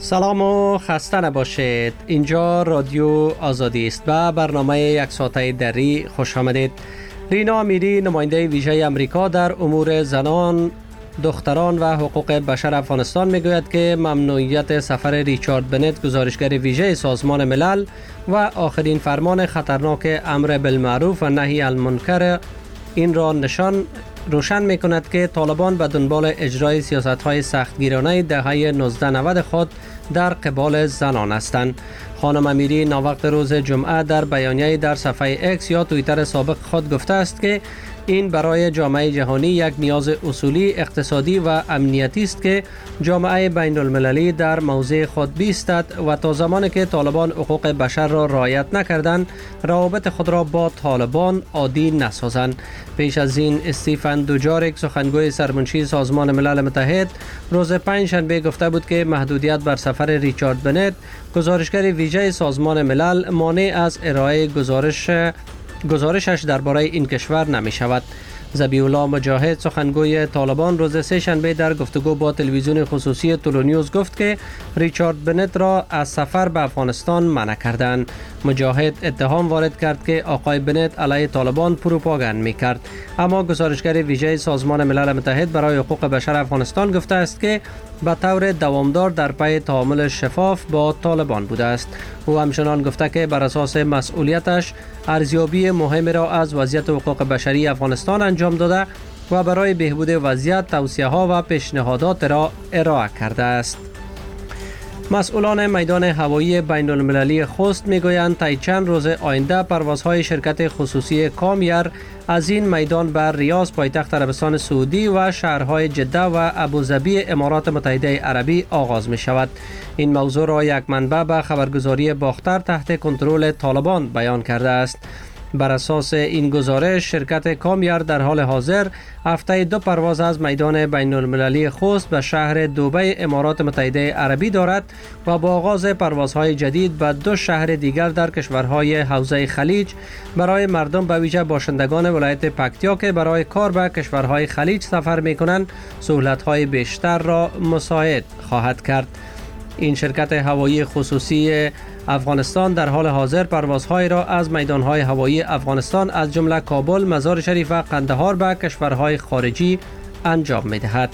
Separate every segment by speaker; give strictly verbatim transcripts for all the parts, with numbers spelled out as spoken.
Speaker 1: سلام و خسته نباشید. اینجا رادیو آزادی است و برنامه یک ساعته دری خوش آمدید. رینا امیری، نماینده ویژه امریکا در امور زنان، دختران و حقوق بشر افغانستان میگوید که ممنوعیت سفر ریچارد بنت، گزارشگر ویژه سازمان ملل و آخرین فرمان خطرناک امر بالمعروف و نهی عن المنکر این را نشان روشن می کند که طالبان به دنبال اجرای سیاست‌های سختگیرانه دهه نوزده نود خود در قبال زنان هستند. خانم امیری ناوقت روز جمعه در بیانیه در صفحه اکس یا توییتر سابق خود گفته است که این برای جامعه جهانی یک نیاز اصولی اقتصادی و امنیتی است که جامعه بین المللی در موضع خود بیستد و تا زمانی که طالبان حقوق بشر را رعایت نکردند روابط خود را با طالبان عادی نسازند. پیش از این استیفن دوجارک، سخنگوی سرمنشی سازمان ملل متحد، روز پنجشنبه گفته بود که محدودیت بر سفر ریچارد بنت، گزارشگر ویژه سازمان ملل، مانع از ارائه گزارش گزارشش درباره این کشور نمی شود. ذبیح الله مجاهد، سخنگوی طالبان، روز سه شنبه در گفتگو با تلویزیون خصوصی تولونیوز گفت که ریچارد بنت را از سفر به افغانستان منع کردند. مجاهد اتهام وارد کرد که آقای بنت علیه طالبان پروپاگاند می کرد، اما گزارشگر ویژه سازمان ملل متحد برای حقوق بشر افغانستان گفته است که به طور دوامدار در پی تعامل شفاف با طالبان بوده است. او همچنان گفته که بر اساس مسئولیتش ارزیابی مهمی را از وضعیت حقوق بشری افغانستان انجام داده و برای بهبود وضعیت توصیه ها و پیشنهادات را ارائه کرده است. مسئولان میدان هوایی بین المللی خوست میگویند طی چند روز آینده پروازهای شرکت خصوصی کامیر از این میدان بر ریاض، پایتخت عربستان سعودی و شهرهای جده و ابوظبی امارات متحده عربی آغاز می شود. این موضوع را یک منبع به خبرگزاری باختر تحت کنترل طالبان بیان کرده است. بر اساس این گزارش، شرکت کامیر در حال حاضر هفته دو پرواز از میدان بین المللی خوست به شهر دبی امارات متحده عربی دارد و با آغاز پروازهای جدید به دو شهر دیگر در کشورهای حوزه خلیج برای مردم به ویژه باشندگان ولایت پکتیا که برای کار به کشورهای خلیج سفر می کنند سهولت‌های بیشتر را مساعد خواهد کرد. این شرکت هوایی خصوصی افغانستان در حال حاضر پروازهای را از میدانهای هوایی افغانستان از جمله کابل، مزار شریف و قندهار به کشورهای خارجی انجام می دهد.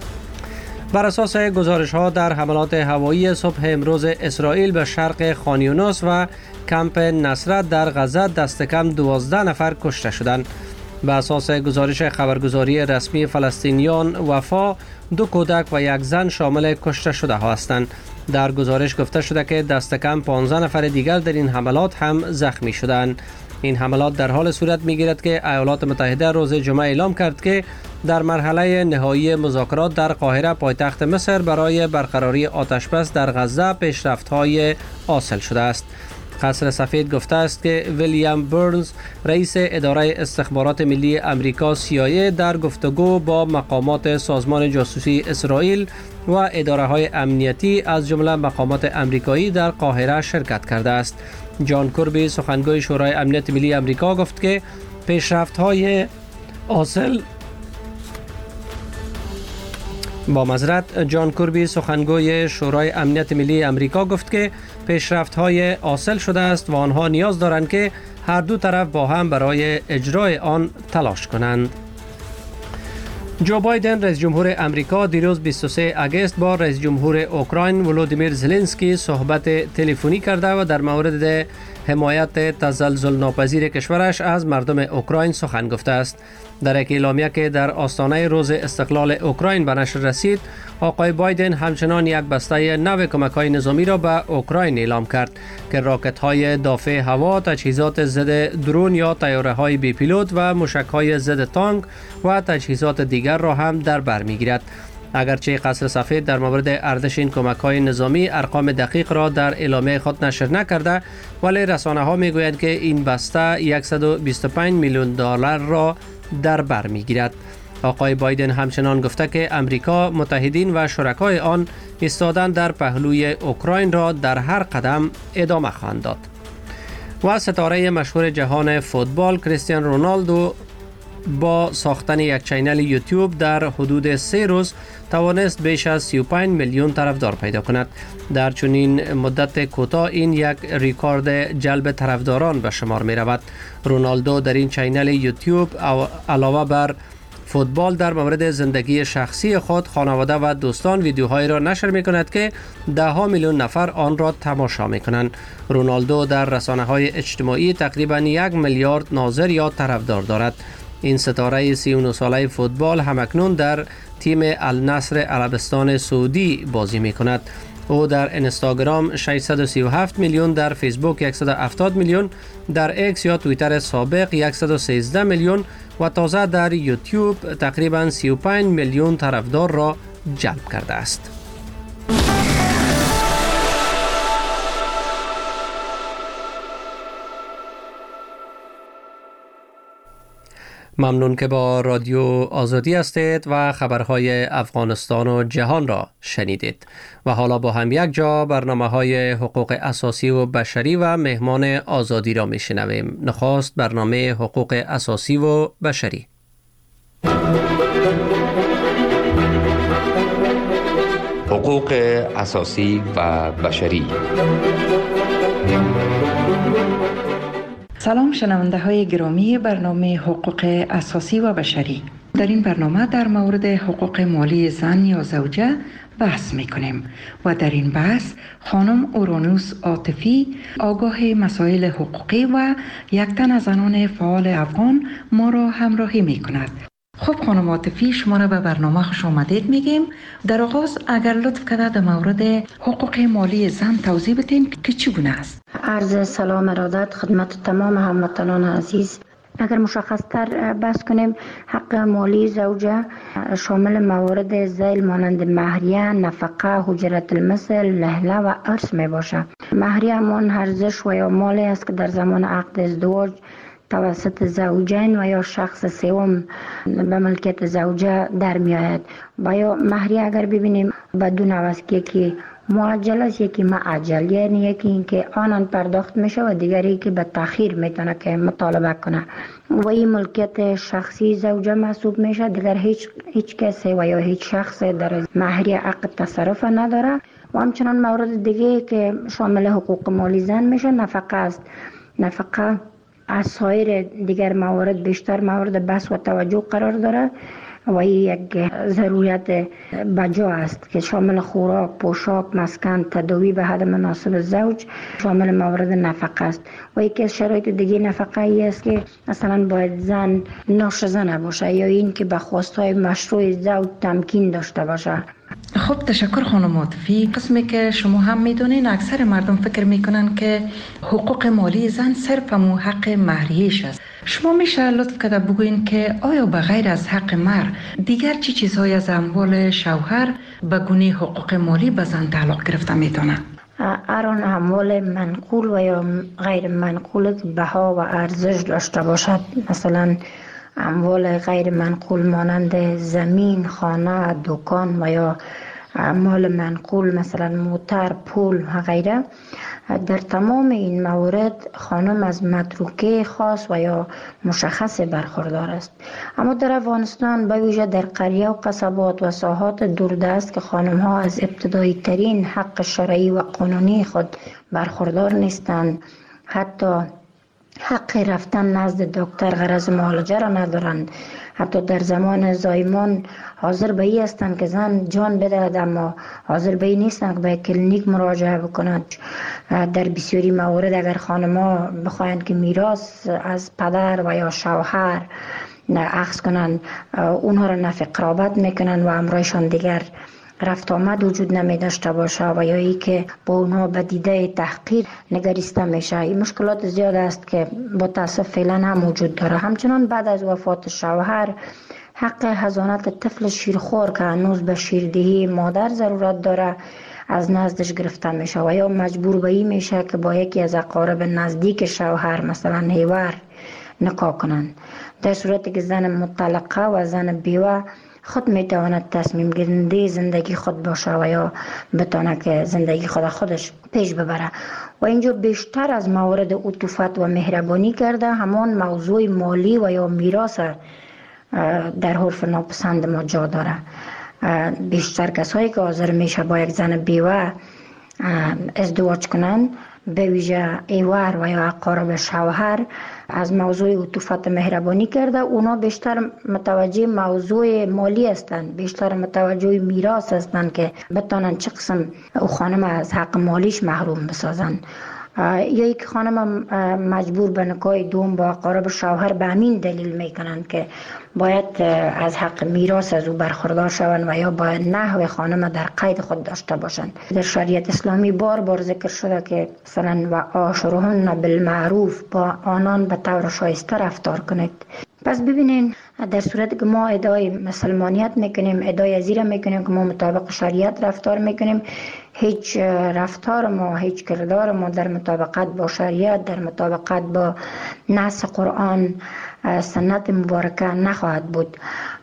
Speaker 1: بر اساس گزارش ها در حملات هوایی صبح امروز اسرائیل به شرق خان یونس و کمپ نصرت در غزه دست کم دوازده نفر کشته شدند. به اساس گزارش خبرگزاری رسمی فلسطینیان وفا، دو کودک و یک زن شامل کشته شده ها هستند. در گزارش گفته شده که دست کم پانزده نفر دیگر در این حملات هم زخمی شدند. این حملات در حال صورت میگیرد که ایالات متحده روز جمعه اعلام کرد که در مرحله نهایی مذاکرات در قاهره پایتخت مصر برای برقراری آتشبس در غزه پیشرفت‌های حاصل شده است. قصر سفید گفته است که ویلیام برنز، رئیس اداره استخبارات ملی امریکا سی آی ای، در گفتگو با مقامات سازمان جاسوسی اسرائیل و اداره های امنیتی از جمله مقامات امریکایی در قاهره شرکت کرده است. جان کربی، سخنگوی شورای امنیت ملی امریکا، گفت که پیشرفت های حاصل با معذرت جان کربی سخنگوی شورای امنیت ملی امریکا گفت که پیشرفت‌های حاصل شده است و آنها نیاز دارند که هر دو طرف با هم برای اجرای آن تلاش کنند. جو بایدن، رئیس جمهور امریکا، دیروز بیست و سوم آگوست با رئیس جمهور اوکراین ولودیمیر زلنسکی صحبت تلفنی کرده و در مورد حمایت تزلزل ناپذیر کشورش از مردم اوکراین سخن گفته است. در یک اعلامیه که در آستانه روز استقلال اوکراین به نشر رسید، آقای بایدن همچنان یک بسته نو کمک‌های نظامی را به اوکراین اعلام کرد که راکت‌های دافع هوا، تجهیزات ضد درون یا طیاره‌های بی پیلوت و موشک‌های ضد تانک و تجهیزات دیگر را هم در بر می‌گیرد. اگرچه قصر سفید در مورد ارزش این کمک‌های نظامی ارقام دقیق را در اعلامیه خود نشر نکرده، ولی رسانه‌ها می‌گویند که این بسته صد و بیست و پنج میلیون دلار را در بر می‌گیرد. آقای بایدن همچنان گفته که امریکا، متحدین و شرکای آن ایستادن در پهلوی اوکراین را در هر قدم ادامه خواهند داد. و ستاره مشهور جهان فوتبال کریستیانو رونالدو با ساختن یک چینل یوتیوب در حدود سه روز توانست بیش از سی و پنج میلیون طرفدار پیدا کند. در چنین مدت کوتاه این یک ریکورد جلب طرفداران به شمار می رود. رونالدو در این چینل یوتیوب علاوه بر فوتبال در مورد زندگی شخصی خود، خانواده و دوستان ویدیوهایی را نشر می کند که ده ها میلیون نفر آن را تماشا می کنند. رونالدو در رسانه های اجتماعی تقریبا یک میلیارد ناظر یا طرفدار دارد. این ستاره سی و نه ساله فوتبال همکنون در تیم النصر عربستان سعودی بازی می کند. او در اینستاگرام ششصد و سی و هفت میلیون، در فیسبوک صد و هفتاد میلیون، در اکس یا توییتر سابق صد و سیزده میلیون و تازه در یوتیوب تقریبا سی و پنج میلیون طرفدار را جلب کرده است. ممنون که با رادیو آزادی هستید و خبرهای افغانستان و جهان را شنیدید. و حالا با هم یک جا برنامه های حقوق اساسی و بشری و مهمان آزادی را می شنویم. نخست برنامه حقوق اساسی و بشری.
Speaker 2: حقوق اساسی و بشری.
Speaker 3: سلام شنونده های گرامی برنامه حقوق اساسی و بشری. در این برنامه در مورد حقوق مالی زن یا زوجه بحث می کنیم و در این بحث خانم اورانوس عاطفی آگاه مسائل حقوقی و یک تن از زنان فعال افغان ما را همراهی می کند. خب خانم عاطفی، شما را به برنامه خوش آمدید میگیم. در آغاز اگر لطف کرده در مورد حقوق مالی زن توضیح بدین که چگونه است.
Speaker 4: عرض سلام ارادت خدمت تمام هموطنان عزیز. اگر مشخص تر بحث کنیم، حق مالی زوجه شامل موارد ذیل مانند مهریه، نفقه، حجرت المثل، لهله و ارث می باشه. مهریه همان ارزش و یا مالی است که در زمان عقد ازدواج توسط زوجین و یا شخص سوم به ملکیت زوجه در می آید. و یا مهریه اگر ببینیم بدون عوض که یکی معجل است، یکی معجل، یعنی یکی این که آنان پرداخت میشه و دیگری که به تأخیر میتونه که مطالبه کنه و این ملکیت شخصی زوجه محسوب میشه. دیگر هیچ هیچ کسی و یا هیچ شخص در مهریه عقد تصرف نداره. و همچنان مورد دیگه که شامل حقوق مالی زن میشه نفقه است. نفقه از سایر دیگر موارد بیشتر مورد بحث و توجه قرار داره و یک ضرورت بجا است که شامل خوراک، پوشاک، مسکن، تداوی به حد مناسب زوج شامل موارد نفقه است. و یکی از شرایط دیگه نفقه ای است که مثلا باید زن ناشزه نباشه یا این که به خواستهای مشروع زوج تمکین داشته باشه.
Speaker 3: خب تشکر خانم عاطفی. قسمی که شما هم میدونین اکثر مردم فکر میکنن که حقوق مالی زن صرف همون حق مهریش است. شما میشه لطف کرده بگوین که آیا به غیر از حق مهر دیگر چی چیزهای از اموال شوهر به گونه حقوق مالی به زن تعلق گرفته میتونه؟
Speaker 4: هر آن اموال منقول و یا غیر منقول بها و ارزش داشته باشد، مثلا اموال غیر منقول مانند زمین، خانه، دکان و یا اموال منقول مثلا موتر، پول و غیره، در تمام این موارد خانم از متروکه خاص و یا مشخص برخوردار است. اما در افغانستان به ویژه در قریه و قصبات و ساحات دوردست که خانم ها از ابتدایی ترین حق شرعی و قانونی خود برخوردار نیستند، حتی حق رفتن نزد دکتر غرض معالجه را ندارند، حتی در زمان زایمان حاضر به این هستند که زن جان بدهد اما حاضر به این نیستند که به کلینیک مراجعه بکنند. در بسیاری موارد اگر خانم‌ها بخواهند که میراث از پدر و یا شوهر اخذ کنند، اونها را نفی قرابت میکنند و امرایشان دیگر رفت آمد وجود نمی داشته باشه و یا ای که با اونها به دیده تحقیر نگریسته میشه. این مشکلات زیاد است که با تاسف فعلا هم وجود داره. همچنان بعد از وفات شوهر حق حضانت طفل شیرخوار که هنوز به شیردهی مادر ضرورت داره از نزدش گرفته میشه و یا مجبور به این میشه که با یکی از اقارب نزدیک شوهر مثلا هیور نکاح کنند. در صورتی که زن مطلقه و زن بیوه خود میتواند تصمیم گیرنده زندگی خود باشه و یا بتونه که زندگی خود خودش پیش ببره. و اینجا بیشتر از موارد عطوفت و مهربانی کرده همان موضوع مالی و یا میراث در حرف ناپسند ما جا داره. بیشتر کسایی که حاضر میشه با یک زن بیوه ازدواج کنند، به ویژه ایوار و یا اقارب شوهر، از موضوع عطوفت مهربانی کرده. اونا بیشتر متوجه موضوع مالی هستند، بیشتر متوجه میراث هستند که بتانن چه قسم او خانم از حق مالیش محروم بسازن. یا یک خانم مجبور به نکاح دوم با اقارب شوهر به همین دلیل میکنند که باید از حق میراث از او برخوردار شوند و یا باید نحو خانم در قید خود داشته باشند. در شریعت اسلامی بار بار ذکر شده که مثلا و عاشرهن بالمعروف، با آنان به طور شایسته رفتار کنید. پس ببینین در صورتی که ما ادعای مسلمانیت میکنیم، ادعای ازیره میکنیم که ما مطابق شریعت رفتار میکنیم، هیچ رفتار ما، هیچ کردار ما در مطابقت با شریعت، در مطابقت با نص قرآن سنت مبارکه نخواهد بود.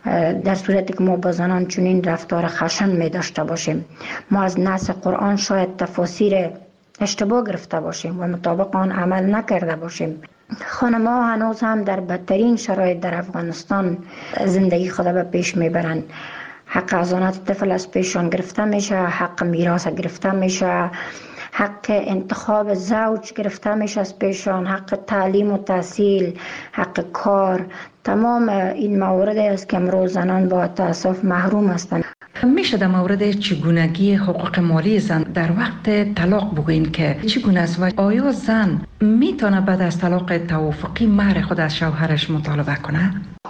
Speaker 4: در صورتی که ما با زنان چنین رفتار خشن می داشته باشیم، ما از نص قرآن شاید تفاسیر اشتباه گرفته باشیم و مطابق آن عمل نکرده باشیم. خانم ها هنوز هم در بدترین شرایط در افغانستان زندگی خود به پیش میبرند. حق ازانت طفل از پیشان گرفته میشه، حق میراث گرفته میشه، حق انتخاب زوج گرفته میشه از پیشان، حق تعلیم و تحصیل، حق کار. تمام این موارد است که امروز زنان با تاسف محروم هستند.
Speaker 3: میشه در مورد چگونگی حقوق مالی زن در وقت طلاق بگوین که چگونه است و آیا زن میتونه بعد از طلاق توافقی مهر خود از شوهرش مطالبه کنه؟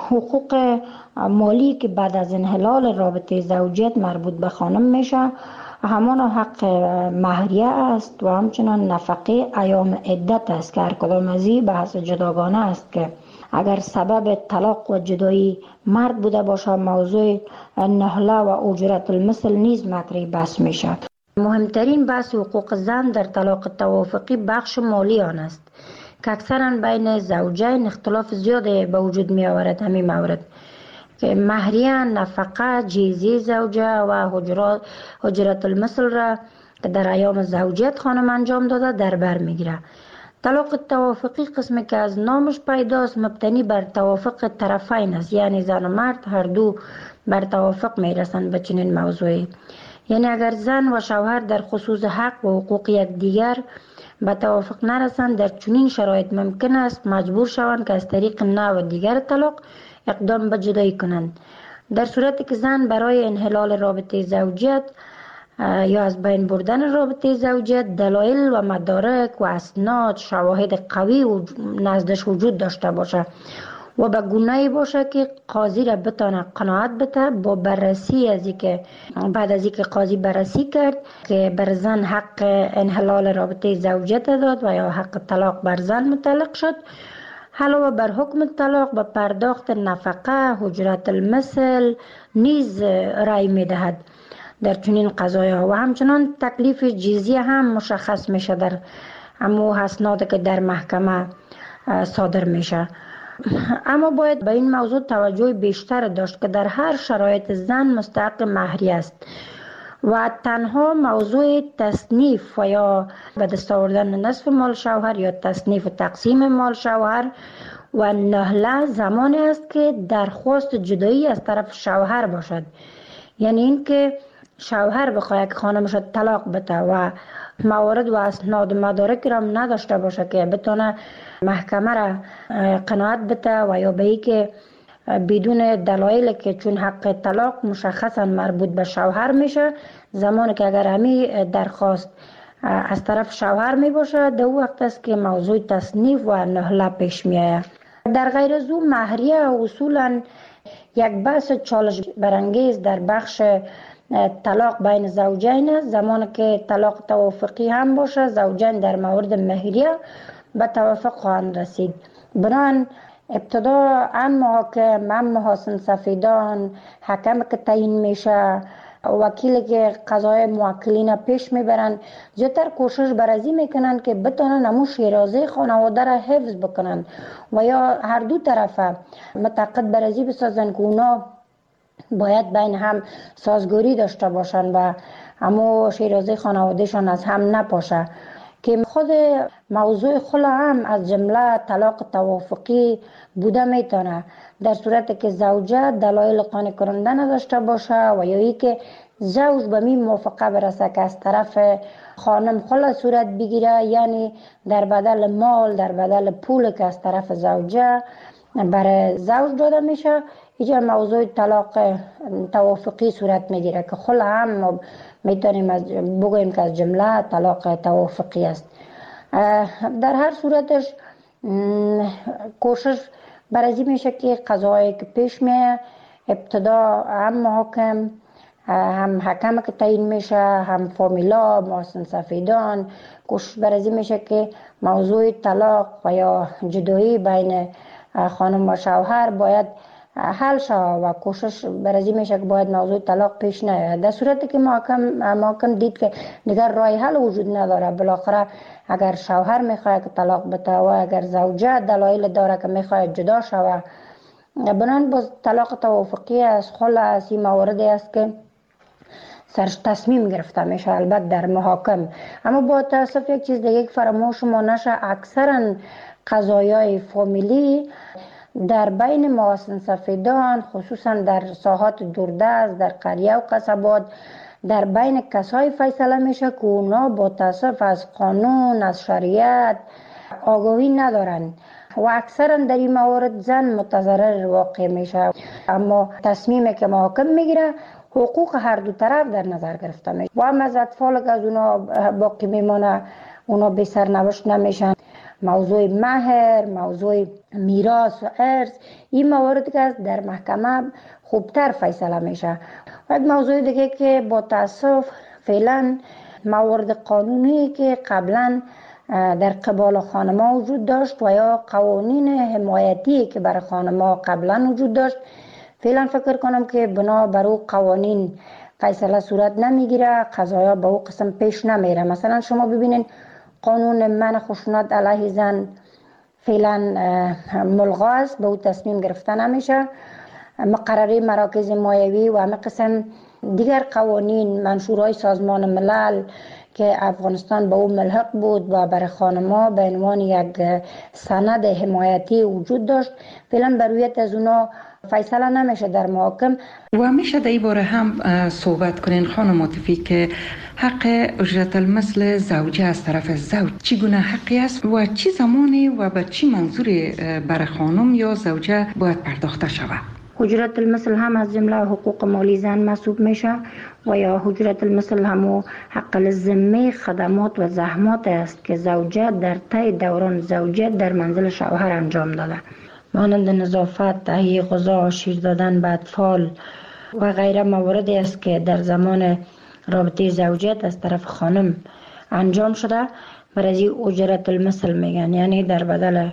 Speaker 4: حقوق مالی که بعد از انحلال رابطه زوجیت مربوط به خانم میشه همان حق مهریه است و همچنان نفقه ایام عدت است که هر کدام از این بحث جداگانه است که اگر سبب طلاق و جدایی مرد بوده باشه موضوع نهله و اجرت المثل نیز مطرح بحث میشه. مهمترین بحث حقوق زن در طلاق توافقی بخش مالی آن است که اکثرا بین زوجین اختلاف زیاده به وجود می آورد. همین مورد که مهریه، نفقه، جیزی زوجه و حجرات حجرت المثل را که در ایام زوجیت خانم انجام داده در بر میگیره. طلاق توافقی قسمی که از نامش پیداست مبتنی بر توافق طرفین است، یعنی زن و مرد هر دو بر توافق میرسند به چنین موضوعی. یعنی اگر زن و شوهر در خصوص حق و حقوق یکدیگر به توافق نرسند، در چنین شرایط ممکن است مجبور شوند که از طریق نوع دیگر طلاق اقدام به جدایی کنند. در صورتی که زن برای انحلال رابطه زوجیت یا از بین بردن رابطه زوجیت دلایل و مدارک و اسناد شواهد قوی و نزدش وجود داشته باشه و به گونه‌ای باشه که قاضی را بتانه قناعت بده با بررسی از اینکه بعد از اینکه قاضی بررسی کرد که بر زن حق انحلال رابطه زوجیت داد و یا حق طلاق بر زن متعلق شد، علاوه بر حکم طلاق به پرداخت نفقه، حجرت المثل نیز رأی میدهد در چنین قضایا و همچنان تکلیف جزیه هم مشخص میشه در امو اسناد که در محکمه صادر میشه. اما باید به این موضوع توجه بیشتر داشت که در هر شرایط زن مستحق مهریه است و تنها موضوع تصنیف و یا به دست آوردن نصف مال شوهر یا تصنیف و تقسیم مال شوهر و نهله زمانی است که درخواست جدایی از طرف شوهر باشد. یعنی این که شوهر بخواهد که خانمش طلاق بده و موارد و اسناد مدارک را نداشته باشه که بتونه محکمه را قناعت بده و یا به ای که بدون دلایل که چون حق طلاق مشخصا مربوط به شوهر میشه، زمانی که اگر همی درخواست از طرف شوهر می باشه در وقت است که موضوع تصنیف و نهله پیش می آید. در غیر از او مهریه اصولا یک بحث چالش برانگیز در بخش طلاق بین زوجین است. زمانی که طلاق توافقی هم باشه زوجین در مورد مهریه به توافق خواهند رسید. بنابراین ابتدا ان محاکم، ان محاسن سفیدان، حکم که تعیین میشه، وکیلی که قضای موکلین پیش میبرند، زیادتر کوشش برازی میکنن که بتونن همون شیرازه خانواده را حفظ بکنن و یا هر دو طرفه متعاقد برازی بسازن که اونا باید بین هم سازگاری داشته باشن و همون شیرازه خانوادهشان از هم نپاشه. که خود موضوع خلع هم از جمله طلاق توافقی بوده میتونه، در صورتی که زوجه دلایل قانع کننده نداشته باشه و یا ای که زوج به می موافقه برسه که از طرف خانم خلع صورت بگیره، یعنی در بدل مال، در بدل پول که از طرف زوجه برای زوج داده میشه، اینجا موضوع طلاق توافقی صورت میگیره که خلع هم میتونیم از بگوییم که از جمله طلاق توافقی است. در هر صورتش کوشش برای میشه که قضایی که پیش میه ابتدا هم محاکم، هم حکم که تعیین میشه، هم فامیلا، محسن سفیدان، کوشش برای میشه که موضوع طلاق و یا جدایی بین خانم و شوهر باید حل شود و کوشش برای میشه که باید موضوع طلاق پیش نیاید. در صورتی که محکم محکم دید که دیگر راه حل وجود نداره، بالاخره اگر شوهر میخواد که طلاق بده و اگر زوجه دلایل داره که میخواد جدا شود، بنان باز طلاق توافقی است، خلع است، این مواردی است که سرش تصمیم گرفته میشه البته در محاکم. اما با تاسف یک چیز دیگه فراموش ما نشه، اکثرا قضایای فامیلی در بین محسن سفیدان، خصوصا در ساحات دوردست، در قریه و قصبات، در بین کسای فیصله میشه که اونا با تاسف از قانون، از شریعت آگاهی ندارن و اکثرا در این موارد زن متضرر واقع میشه. اما تصمیمی که محاکم میگیره حقوق هر دو طرف در نظر گرفته میشه و هم از اطفال که از اونا باقی میمانه اونا بی سرنوشت نمیشن. موضوع مهر، موضوع میراث و ارث، این موارد که در محکمه خوبتر فیصله میشه. و یک موضوع دیگه که با تاسف فعلا موارد قانونی که قبلا در قبال خانم‌ها وجود داشت و یا قوانین حمایتی که برای خانم‌ها قبلا وجود داشت، فعلا فکر کنم که بنا بر او قوانین فیصله صورت نمیگیره، قضایا به او قسم پیش نمیره. مثلا شما ببینید قانون منع خشونت علیه زن فعلا ملغا است، به او تصمیم گرفته نمیشه. مقرره مراکز مایوی و همه قسم دیگر قوانین منشورهای سازمان ملل که افغانستان به او ملحق بود و برای خانم‌ها به عنوان یک سند حمایتی وجود داشت، فعلا بر روی از اونا فیصله نمیشه در محاکم.
Speaker 3: و میشه در این باره هم صحبت کنین خانم عاطفی که حق اجرت المثل زوجه از طرف زوج چگونه حقی است و چی زمانی و به چی منظور برای خانم یا زوجه باید پرداخته شود؟
Speaker 4: اجرت المثل هم از جمله حقوق مالی زن محسوب میشه و یا اجرت المثل هم حق الذمه خدمات و زحمات است که زوجه در طی دوران زوجیت در منزل شوهر انجام داده، مانند نظافت، تهیه غذا، شیر دادن به اطفال و غیره مواردی است که در زمان رابطه زوجیت از طرف خانم انجام شده. برای اجرت المثل میگن، یعنی در بدل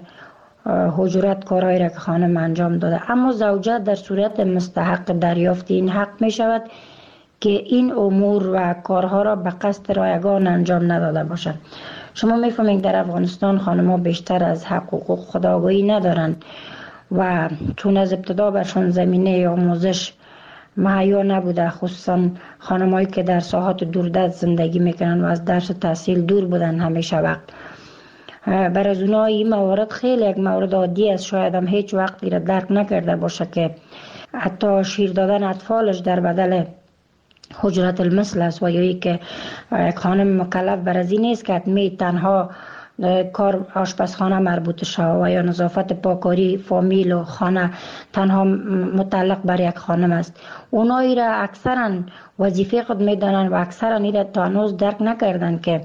Speaker 4: اجرت کارهایی را که خانم انجام داده. اما زوجه در صورت مستحق دریافت این حق می شود که این امور و کارها را به قصد رایگان انجام نداده باشد. شما میفهمید در افغانستان خانم‌ها بیشتر از حق و حقوق خود آگاهی ندارند و چون از ابتدا برشان زمینه آموزش مهیا نبوده، خصوصا خانم‌هایی که در ساحات دوردست زندگی میکنن و از درس و تحصیل دور بودن همیشه وقت، برای اونا این موارد خیلی یک مورد عادی است. شاید هم هیچ وقت را درک نکرده باشه که حتی شیر دادن اطفالش در بدل اجرت المثل است و یا ای که یک خانم مکلف برای نیست که حتمی تنها کار آشپزخانه مربوط شود و یا نظافت پاکاری فامیل و خانه تنها متعلق بر یک خانم است. اونایی را اکثرا وظیفه خود میدانند و اکثرا این را تا هنوز درک نکردند که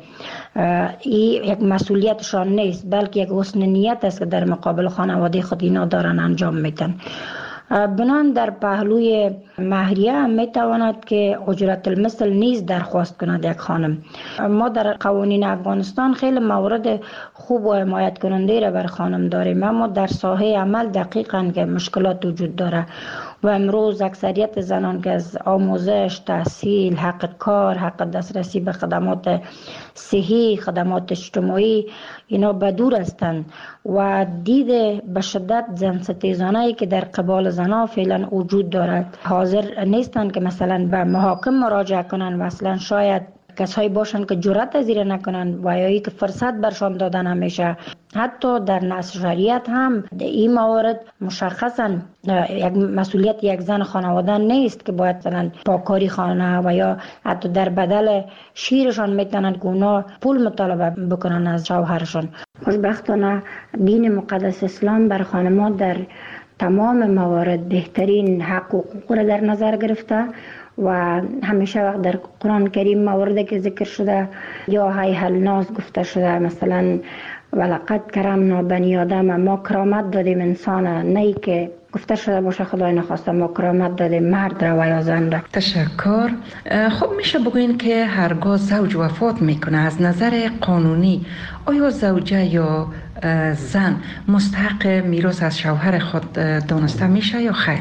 Speaker 4: این یک مسئولیتشان نیست، بلکه یک حسن نیت است که در مقابل خانواده خود اینا دارن انجام میدن. بنان در پهلوی مهریه هم میتواند که اجرت المثل نیز درخواست کند یک خانم. ما در قوانین افغانستان خیلی موارد خوب و حمایت کننده را بر خانم داریم، اما در ساحه عمل دقیقاً که مشکلات وجود داره و امروز اکثریت زنان که از آموزش، تحصیل، حق کار، حق دسترسی به خدمات صحی، خدمات اجتماعی اینا بدور هستند و دید به شدت زن ستیزانه‌ای که در قبال زنها فعلا وجود دارد حاضر نیستند که مثلا به محاکم مراجعه کنند و اصلا شاید کسایی باشن که جرأت از این نکنن و یا که فرصت برشان داده نمیشه. حتی در نص شریعت هم این موارد مشخصا یک مسئولیت یک زن خانواده نیست که باید مثلا پاکاری خانه و یا حتی در بدل شیرشان میتونن که اونا پول مطالبه بکنن از شوهرشان. خوشبختانه دین مقدس اسلام بر خانمان در تمام موارد بهترین حق و حقوق را در نظر گرفته و همیشه وقت در قرآن کریم مواردی که ذکر شده یا های هل ناز گفته شده، مثلا ولقد کرمنا بنی آدم، ما کرامت دادیم انسان، نه که گفته شده باشه خدای نخواسته ما کرامت دادیم مرد را و یا زن را.
Speaker 3: تشکر. خب میشه بگوین که هرگاه زوج وفات میکنه از نظر قانونی آیا زوجه یا زن مستحق میراث از شوهر خود دانسته میشه یا خیر؟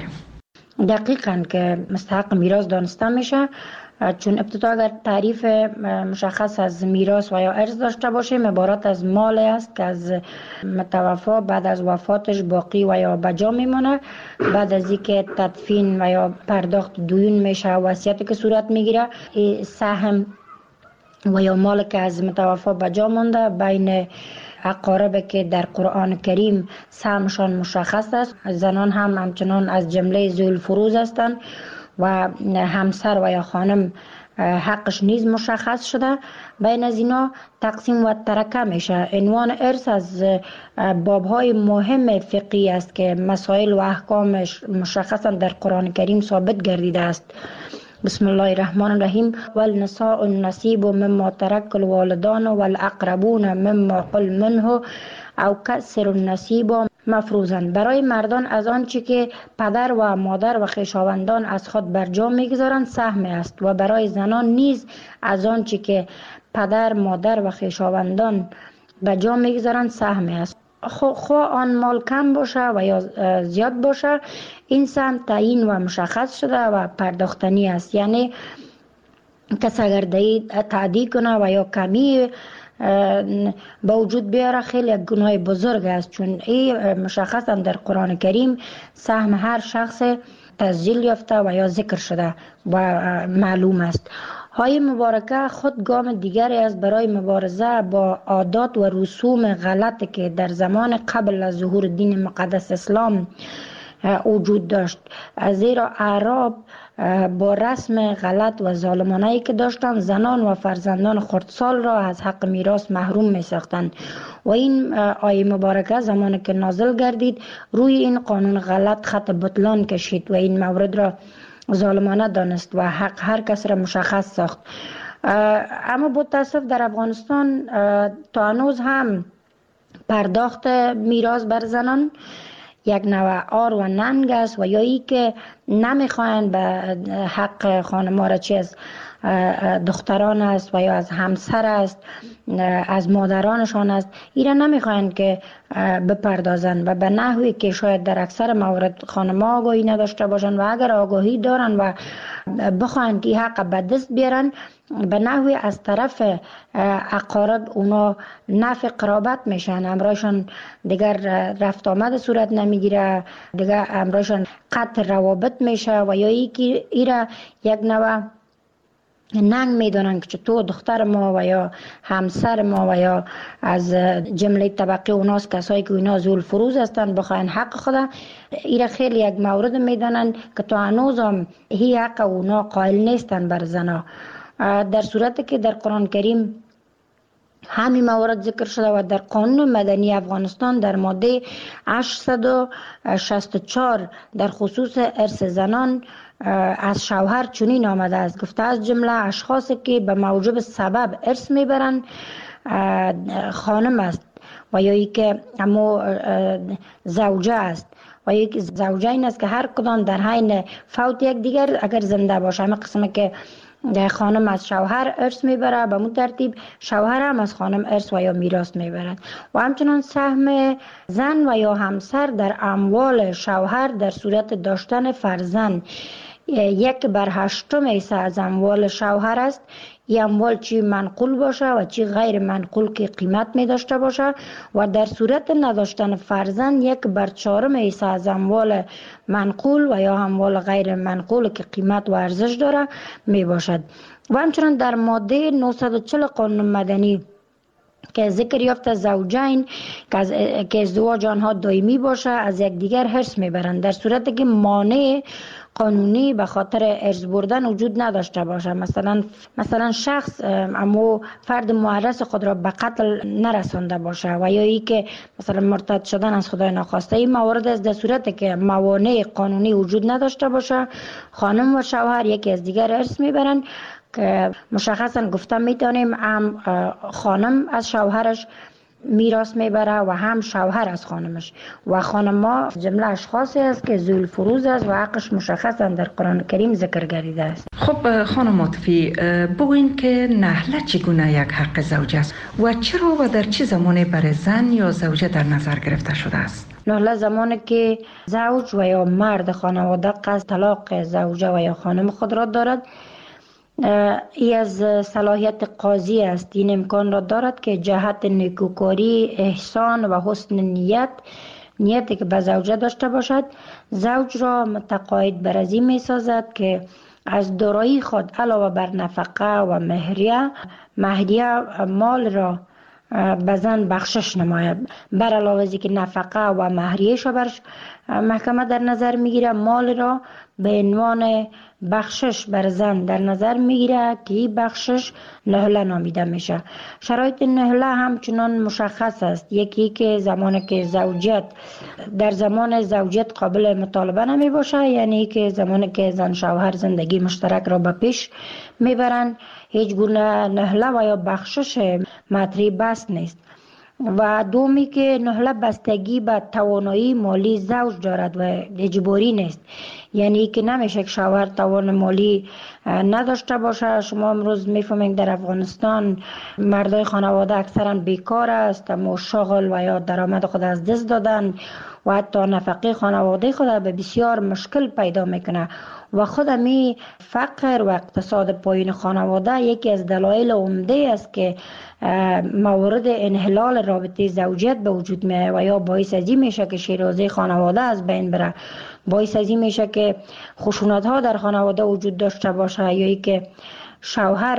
Speaker 4: دقیقاً که مستحق میراث دانسته میشه، چون ابتدا اگر تعریف مشخص از میراث و یا ارث داشته باشیم عبارت از مال است که از متوفا بعد از وفاتش باقی و یا بجا میمونه. بعد از اینکه تدفین و یا پرداخت دیون میشه، وصیتی که صورت میگیره، سهم و یا مال که از متوفا بجا مونده بین اقارب که در قرآن کریم سهمشان مشخص است. زنان هم همچنان از جمله ذوی الفروض هستند و همسر و یا خانم حقش نیز مشخص شده. بین از اینا تقسیم و ترکه میشه. عنوان ارث از بابهای مهم فقهی است که مسائل و احکامش مشخصا در قرآن کریم ثابت گردیده است. بسم الله الرحمن الرحیم. والنساء النصیب مما ترک الوالدان والاقربون مما قل منه او کسر النصیب مفروضاً. برای مردان از آنچه که پدر و مادر و خویشاوندان از خود بر جا میگذارند سهم است و برای زنان نیز از آنچه که پدر مادر و خویشاوندان بر جا میگذارند سهم است. خواه آن مال کم باشه و یا زیاد باشه، این سهم تعیین و مشخص شده و پرداختنی است. یعنی کس اگر تعدی کنه و یا کمی با وجود بیاره خیلی یک گناه بزرگ است، چون این مشخصا در قرآن کریم سهم هر شخص تسجیل یافته و یا ذکر شده و معلوم است. های مبارکه خود گام دیگری است برای مبارزه با عادات و رسوم غلط که در زمان قبل از ظهور دین مقدس اسلام وجود داشت. زیرا اعراب با رسم غلط و ظالمانه‌ای که داشتند زنان و فرزندان خردسال را از حق میراث محروم می ساختند و این آیه مبارکه زمانی که نازل گردید روی این قانون غلط خط بطلان کشید و این مورد را ظالمانه دانست و حق هر کس را مشخص ساخت. اما با تاسف در افغانستان تا هنوز هم پرداخت میراث بر زنان یک نوع آر و ننگ است و یا ای که نمیخواین به حق خانما را چی از دختران است و یا از همسر است، از مادرانشان است، ایران نمیخواین که بپردازن و به نحوی که شاید در اکثر موارد خانما آگاهی نداشته باشن و اگر آگاهی دارن و بخواین که حق به دست بیارن به نحوی از طرف اقارب اونا نفع قرابت میشن، امرایشان دیگر رفت آمد صورت نمیگیره، دیگر امرایشان قطع روابط میشه و یا ای که ایره یک نوع ننگ میدونن که تو دختر ما و یا همسر ما و یا از جمله طبقه اوناست کسایی که اینا ذو الفروض هستن بخواین حق خدا. ایره خیلی یک مورد میدونن که تو هنوز هم هی حق اونا قائل نیستن بر زنا، در صورتی که در قرآن کریم همین موارد ذکر شده و در قانون مدنی افغانستان در ماده هشتصد و شصت و چهار در خصوص ارث زنان از شوهر چنین آمده است، گفته از جمله اشخاصی که به موجب سبب ارث میبرند خانم است و یا ای که اما زوجه است و یک زوجه این است که هر کدام در حین فوت یک دیگر اگر زنده باشه، همه قسمه که خانم از شوهر ارث میبره به مون ترتیب شوهر هم از خانم ارث و یا میراث میبرند و همچنان سهم زن و یا همسر در اموال شوهر در صورت داشتن فرزند. یک بر هشتم حصه از اموال شوهر است. این اموال چی منقول باشه و چی غیر منقول که قیمت می داشته باشه و در صورت نداشتن فرزند یک بر چهارم حصه از اموال منقول و یا اموال غیر منقول که قیمت و ارزش داره می باشد. و همچنین در ماده نهصد و چهل قانون مدنی که ذکر یافته زوجین که ازدواج آنها دائمی باشه از یکدیگر حرص میبرند در صورتی که مانع قانونی به خاطر ارث بردن وجود نداشته باشه. مثلا مثلا شخص اما فرد معرض خود را به قتل نرسانده باشه و یا ای که مثلا مرتد شدن از خدای ناخواسته. این موارد است در صورتی که موانع قانونی وجود نداشته باشه خانم و شوهر یکی از دیگر ارث میبرند که مشخصا گفته میتونیم هم خانم از شوهرش میراث میبره و هم شوهر از خانمش و خانما جمله اشخاصی است که ذوی الفروض است و حقش مشخصا در قرآن کریم ذکر گردیده است.
Speaker 3: خب خانم عاطفی بگوین که نهله چگونه یک حق زوج است و چرا و در چه زمانی برای زن یا زوجه در نظر گرفته شده است؟
Speaker 4: نهله زمانی که زوج و یا مرد خانواده قصد طلاق زوجه و یا خانم خود را دارد ای از صلاحیت قاضی است. این امکان را دارد که جهت نیکوکاری، احسان و حسن نیت نیتی که به زوجه داشته باشد زوج را متقاعد بر از این می سازد که از دارایی خود علاوه بر نفقه و مهریه مهریه مال را به زن بخشش نماید. بر علاوه از که نفقه و مهریه‌اش بر محکمه در نظر میگیره مال را به عنوان بخشش بر زن در نظر میگیره که این بخشش نهله نامیده میشه. شرایط نهله همچنان مشخص است. یکی که زمانی که زوجیت در زمان زوجیت قابل مطالبه نمی باشه، یعنی که زمانی که زن شوهر زندگی مشترک را به پیش میبرند هیچ گونه نهله و یا بخشش مطرح بست نیست. و دومی که نهله بستگی به توانایی مالی زوج دارد و اجباری نیست، یعنی که نمیشه که شوهر توان مالی نداشته باشه. شما امروز میفهمید در افغانستان مردای خانواده اکثرا بیکار است، اما شغل و یا درآمد خود از دست دادن و حتی نفقه خانواده خود به بسیار مشکل پیدا میکنه و خود می فقر و اقتصاد پایین خانواده یکی از دلایل عمده است که موارد انحلال رابطه زوجیت به وجود میاد و یا باعث از این میشه که شیرازه خانواده از بین بره، باعث از این میشه که خشونت ها در خانواده وجود داشته باشه، یا ای که شوهر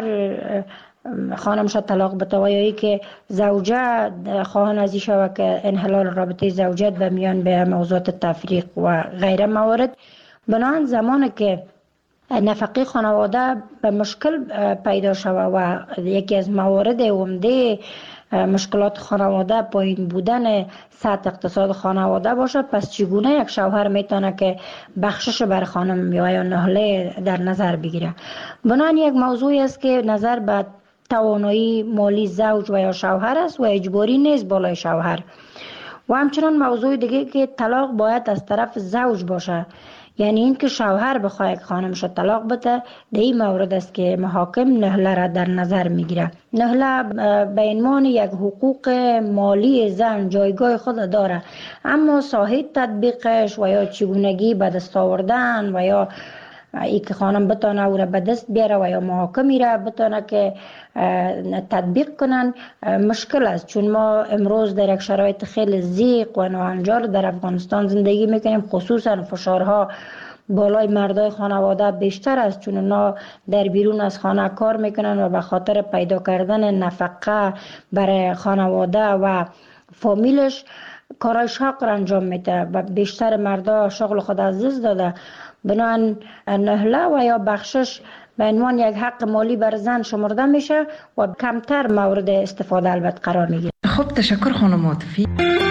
Speaker 4: خانمش طلاق بده و یا ای که زوجه خواهان از این شوه که انحلال رابطه زوجیت به میان به موضوعات تفریق و غیره موارد. بنابراین زمانی که نفقه خانواده به مشکل پیدا شوه و یکی از موارد عمده مشکلات خانواده پایین بودن سطح اقتصاد خانواده باشه، پس چگونه یک شوهر میتونه که بخشش بر خانم یا نهله در نظر بگیره؟ بنابراین یک موضوعی است که نظر به توانایی مالی زوج و یا شوهر است و اجباری نیست بالای شوهر. و همچنان موضوع دیگه که طلاق باید از طرف زوج باشه، یعنی این که شوهر بخواه خانمش طلاق بده، در این مورد است که محاکم نهله را در نظر میگیره. نهله به عنوان یک حقوق مالی زن جایگاه خود داره، اما ساحه تطبیقش و یا چگونگی به دست آوردن و یا ای که خانم بتانه او را به دست بیاره و یا محاکمی را بتانه که تطبیق کنن مشکل است، چون ما امروز در یک شرایط خیلی ضیق و ناهنجار در افغانستان زندگی میکنیم. خصوصا فشارها بالای مردای خانواده بیشتر است، چون اونا در بیرون از خانه کار میکنن و به خاطر پیدا کردن نفقه برای خانواده و فامیلش کارای شاق را انجام میده و بیشتر مردا شغل خود از دست داده. بنابراین نهله و یا بخشش به عنوان یک حق مالی بر زن شمرده میشه و کمتر مورد استفاده البته قرار میگیره.
Speaker 3: خب تشکر خانم عاطفی.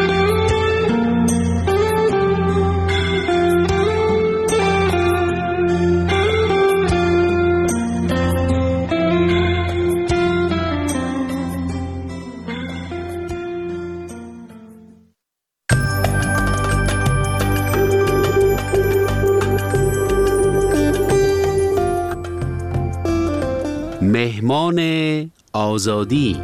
Speaker 5: مهمان آزادی.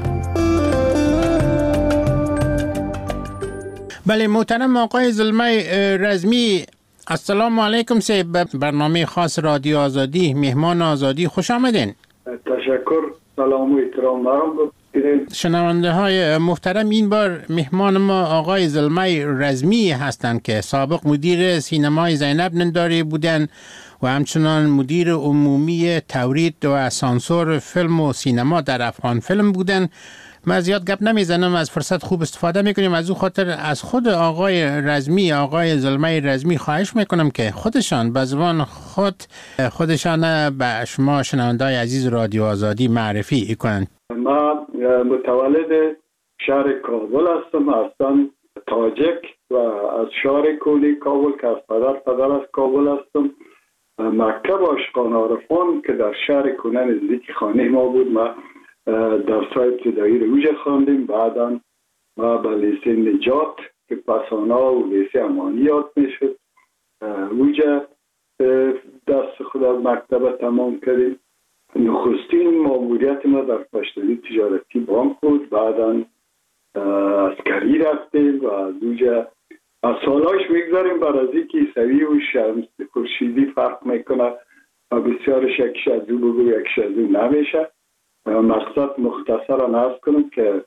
Speaker 6: بله محترم آقای زلمه رزمی، السلام علیکم سه برنامه خاص رادیو آزادی مهمان آزادی خوش آمدین.
Speaker 7: تشکر. سلام و احترام دارم.
Speaker 6: شنونده های محترم، این بار مهمان ما آقای زلمه رزمی هستند که سابق مدیر سینمای زینب ننداری بودن و همچنان مدیر عمومی تولید و سانسور فیلم و سینما در افغان فیلم بودن. ما زیاد گپ نمیزنم، از فرصت خوب استفاده میکنیم. از او خاطر از خود آقای رزمی، آقای زلمه رزمی خواهش میکنم که خودشان به زبان خود خودشان به شما شنونده‌های عزیز رادیو آزادی معرفی کنند.
Speaker 7: ما متولد شهر کابل هستم، هستم تاجک و از شهر کولی کابل که از پدر پدر از کابل هستم. مکتب عاشقان عارفان که در شهر کنه نزدیک خانه ما بود، ما درس‌های ابتدایی رو اوجه خواندیم. بعدا ما به لیسه نجات که پسانا و لیسه امانی یاد میشد اوجه دست خود از مکتب تمام کردیم. نخستین ماموریت ما در پشتوی تجارتی بانک بود. بعدا عسکری رفتیم و از اوجه از سالهاش میگذاریم بر از اینکه عیسوی و شمس خورشیدی فرق میکنه و بسیارش یکیش از او بگو یکیش از او نمیشه. مقصد مختصر نرس کنم که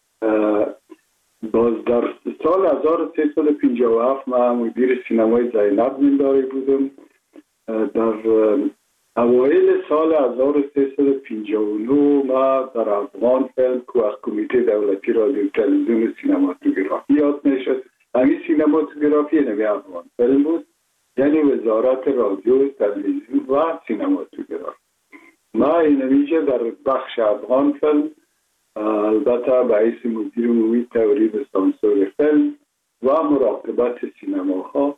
Speaker 7: باز در سال هزار و سیصد و پنجاه و هفت من مدیر سینمای زینب ننداری بودم. در اوایل سال هزار و سیصد و پنجاه و نه ما در افغان فیلم که از کمیته دولتی رادیو تلویزیون و سینماتوگرافی یاد میشد، همین سینماتوگرافی نمی افغان فیلم بود، یعنی وزارت رادیو تلویزیون و سینماتوگرافی. ما این ویژه در بخش افغان فیلم البته به حیث مدیر عمومی تولید و سانسور فیلم و مراقبت سینماها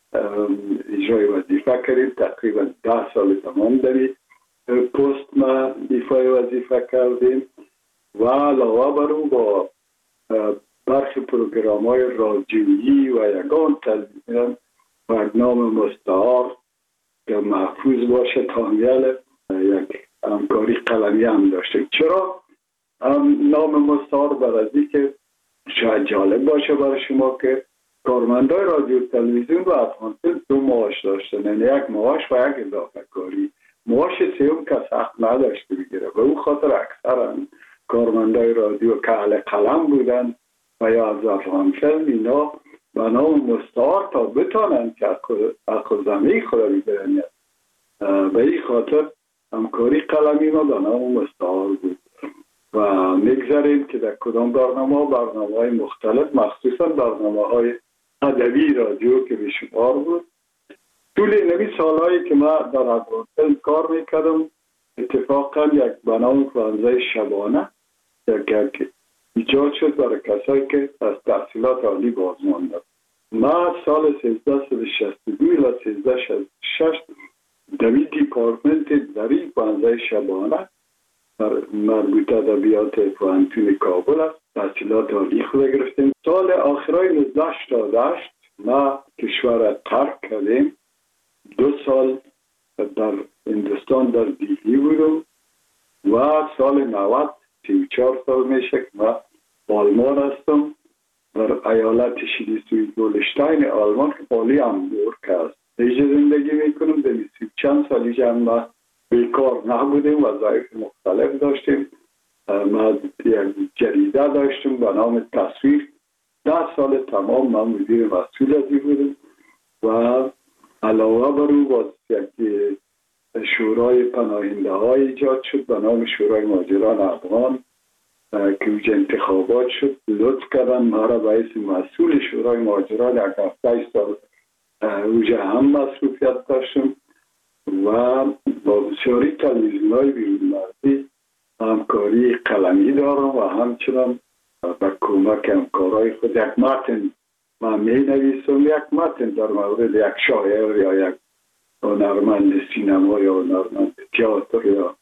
Speaker 7: اجرای وظیفه کردیم. تقریبا ده سال تمام در پست ما ایفای وظیفه کردیم و علاوه بر او با برخی پروگرام های رادیویی و یگان تلویزیون برنامه مستعار که محفوظ باشه تامیل یک همکاری قلمی هم داشتیم. چرا نام مستعار؟ برای که شاید جالب باشه برای شما که کارمندای رادیو تلویزیون و افغان فیلم دو معاش داشتن، یعنی یک معاش و یک اضافه کاری. معاش سیوم کس حق نداشته بگیره و او خاطر اکثر کارمندای رادیو که اهل قلم بودن و یا از افغان فیلم اینا به نام مستعار تا بتانن که حق زمین خود بگیرن. به این خاطر همکاری قلمی ما به نام مستعار بود و میگذاریم که در کدام برنامه برنامه های مختلف، مخصوصا برنامه های ادبی رادیو که بیشمار بود. طول نمی سالهایی که ما در افغان فیلم کار میکردم اتفاقا یک برنامه فرانزه شبانه یک ایجاد شد برای کسایی که از تحصیلات عالی باز ماندن. ما سال سیزده و شصت و دو الی سیزده و شصت و شش دوی دیپارتمنت دری فرانزه شبانه مربوط ادبیات پوهنتون کابل است تحصیلات عالی خود گرفتیم. سال آخرای نوزده هشتاد و هشت ما کشور ترک کردیم. دو سال در هندوستان در دیلی بودم و سال نود سی و چهار سال میشه که ما آلمان هستم در ایالت شلیسوی گولشتاین آلمان که پالی همبورگ است. اینجا زندگی میکنم. در چند سالی جمع بیکار نبودیم، وظایف مختلف داشتیم. ما یک جریده داشتیم به نام تصویر. ده سال تمام من مدیر مسئول ازی بودم و علاوه بر او باز یک شورای پناهنده های ایجاد شد به نام شورای مهاجران افغان که اوجه انتخابات شد. لطف کردن ما را به حیث مسئول شورای مهاجران یک هفته سال اوجه هم مصروفیت داشتم و با بسیاری تلویزیون های بیرون مرزی همکاری قلمی دارم و همچنان با کمک همکارای خود یک متن من می نویسم. یک متن در مورد یک شاعر یا یک هنرمند سینما یا هنرمند تئاتر یا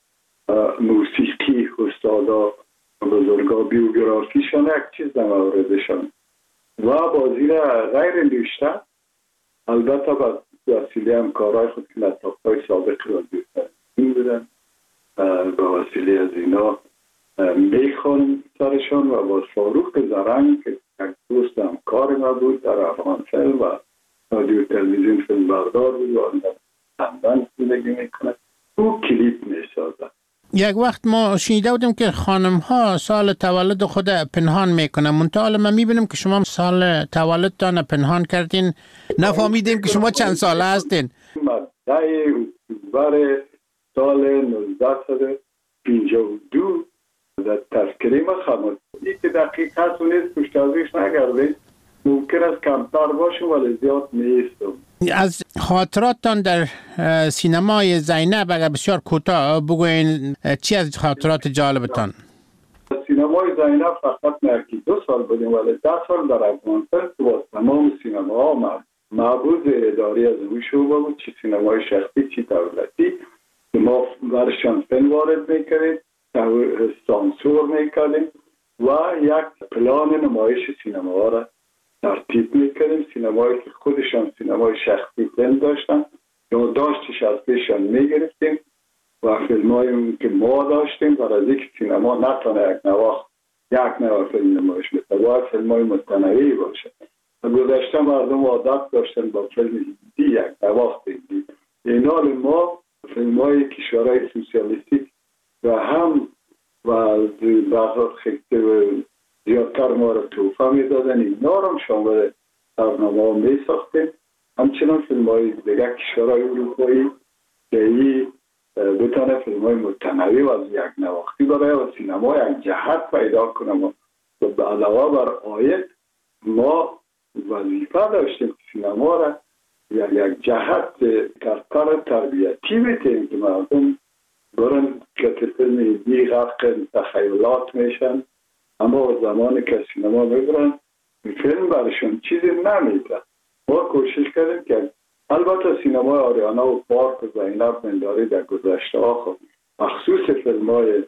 Speaker 7: موسیقی استادا بزرگا بیوگرافیشان یک چیز در موردشان و بازیر غیر نوشته البته با وسیله همکارای خود که لطافتای سابق رادیو تلویزیون بودن به وسیله از اینا میخوان سرشان و با فاروق زرنگ که یک دوست همکار ما بود در افغان فیلم و رادیو تلویزیون فیلم بردار بود و لندن زندگی میکنه. او کلیپ میسازد.
Speaker 6: یک وقت ما شنیده بودیم که خانم ها سال تولد خود پنهان میکنن، منتها ما میبینیم که شما سال تولدتان پنهان کردین، نفهمیدیم که شما چند ساله هستین.
Speaker 7: مدعی اکتبر سال نوزده و پنجاه و دو در تذکره ما خماسی که دقیقت و نیست پشتازیش نگرده، ممکن است کمتر باشه ولی زیاد نیستم.
Speaker 6: از خاطراتتان در سینمای زینب اگر بسیار کوتاه بگوین، چی از خاطرات جالبتان؟
Speaker 7: سینمای زینب فقط نرکی دو سال بودیم ولی ده سال در افغانستان با تمام سینماها معبود اداری از اون شعبه بود، چی سینمای شخصی چی دولتی، ما برشان فیلم وارد میکردیم، سانسور میکردیم و یک پلان نمایش سینماها را ترتیب میکردیم. سینمایی که خودشان سینمای شخصی فیلم داشتن یا داشتش از پیشان میگرفتیم و فیلمایی که ما داشتیم برای از یک سینما نتانه یک نواخت یک نوع فیلم نمایش میکنه، باید فیلمای متنوعی باشه. گذشته مردم عادت داشتن با فیلم هندی یک نواخت هندی، این حال ما فیلمای کشورهای سوسیالیستیک و هم و بعضا خیلی و زیادتر ما را توفه می دادن، اینا را شامل برنامه ها می ساختیم. همچنان فیلم های دیگه کشورهای اروپایی که ای بتانه فیلم های متنوع و از یک نواختی برای و سینما یک جهت پیدا کنم و به علاوه بر آیت ما وظیفه داشتیم که سینما را یک یک جهت کارکار تربیتی بتیم که مردم برن که فیلم هندی غرق تخیلات میشن، اما زمانی که سینما میبرن فیلم برشون چیزی نمیده. ما کوشش کردیم که البته سینمای آریانا و پارک و زینب منداری در گذشته ها خود مخصوص فیلم های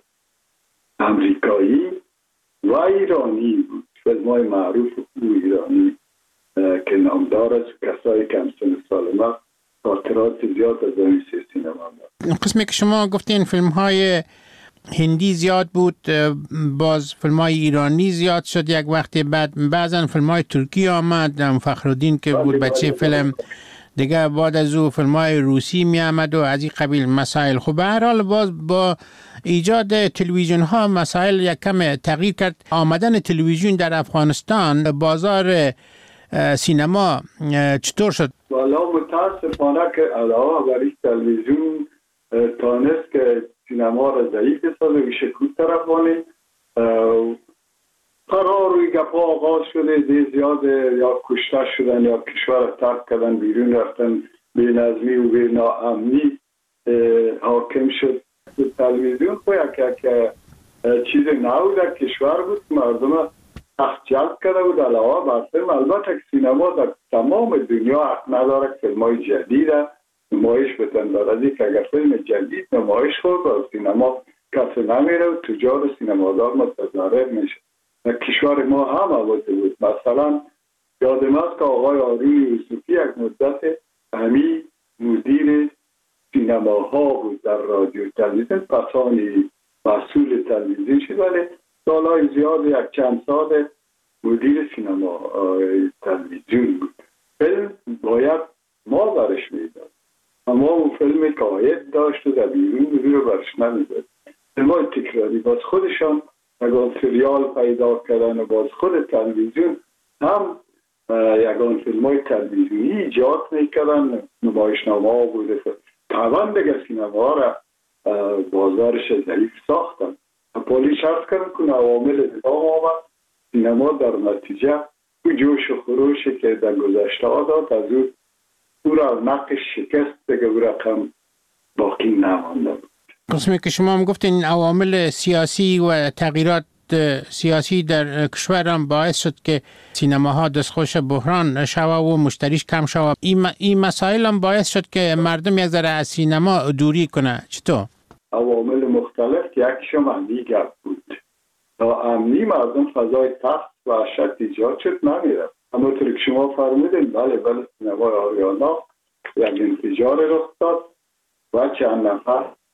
Speaker 7: امریکایی و ایرانی بود، فیلم های معروف او ایرانی که نامدار است، کسایی که همسن سال ما خاطرات زیاد از این سینما دارد.
Speaker 6: قسمی که شما گفتین فیلم های هندی زیاد بود، باز فیلم های ایرانی زیاد شد یک وقتی، بعد بعضا فیلم های ترکی آمد، فخرالدین که بود بچه فیلم دیگه، بعد از او فیلم های روسی می آمد و از این قبیل مسائل. خب به هر حال باز با ایجاد تلویزیون ها مسائل یک کم تغییر کرد. آمدن تلویزیون در افغانستان بازار سینما چطور شد؟
Speaker 7: والا متاسفانه که علاوه بر این تلویزیون تانست که سینما را ضعیف سازه و شکوت طرفانه. قرار روی گپا آغاز شده، دی زیاد یا کشته شدن یا کشور ترک کردن، بیرون رفتن، بی نظمی و بی ناامنی حاکم شد. تلویزیون خو یک چیز نو در کشور بود، مردم اخت جلب کرده بود. علاوه بر فیلم البته سینما در تمام دنیا حق نداره که فیلمای جدید نمایش بتن، دارد که اگر فیلم جدید نمایش خورد و سینما کسی نمیره و تجار سینمادار متضرر میشه. در کشور ما هم عوضه بود. مثلا یادم است که آقای آرون یوسفی یک مدت همی مدیر سینماها بود در رادیو تلویزیون، پسانی مسئول تلویزیون شد ولی سالهای زیاد یک چند سال مدیر سینما تلویزیون بود. فیلم باید ما برش میداد، اما اون فیلمی که آید داشت و در بیرون رو برش نمیداد. فیلمای تکراری باز خودشان یکان سریال پیدا کردن و باز خود تلویزیون هم یکان فیلمای تلویزیونی ایجاد میکردن، نمایشنامه ها بوده. طبعا دیگه سینما را بازارش ضعیف ساختن. پولی شرط کردن که عوامل دیگاه آمد، سینما در نتیجه او جوش و خروشی که در گذشته ها داد از او او را نقش شکست دیگه او رقم باقی نمانده بود.
Speaker 6: قسمی که شما هم گفتین عوامل سیاسی و تغییرات سیاسی در کشور هم باعث شد که سینماها دستخوش بحران شوه و مشتریش کم شوه. این, این مسائل هم باعث شد که مردم یک ذره از سینما دوری کنه. چطور؟
Speaker 7: عوامل مختلف که یکیشم امنی گپ بود. تا امنی مردم فضای تخت و وحشت ایجاد شد نمیره. اما طور که شما فرمودین بله بله سینمای آریانا یک انفجار رخ داد و چند نفر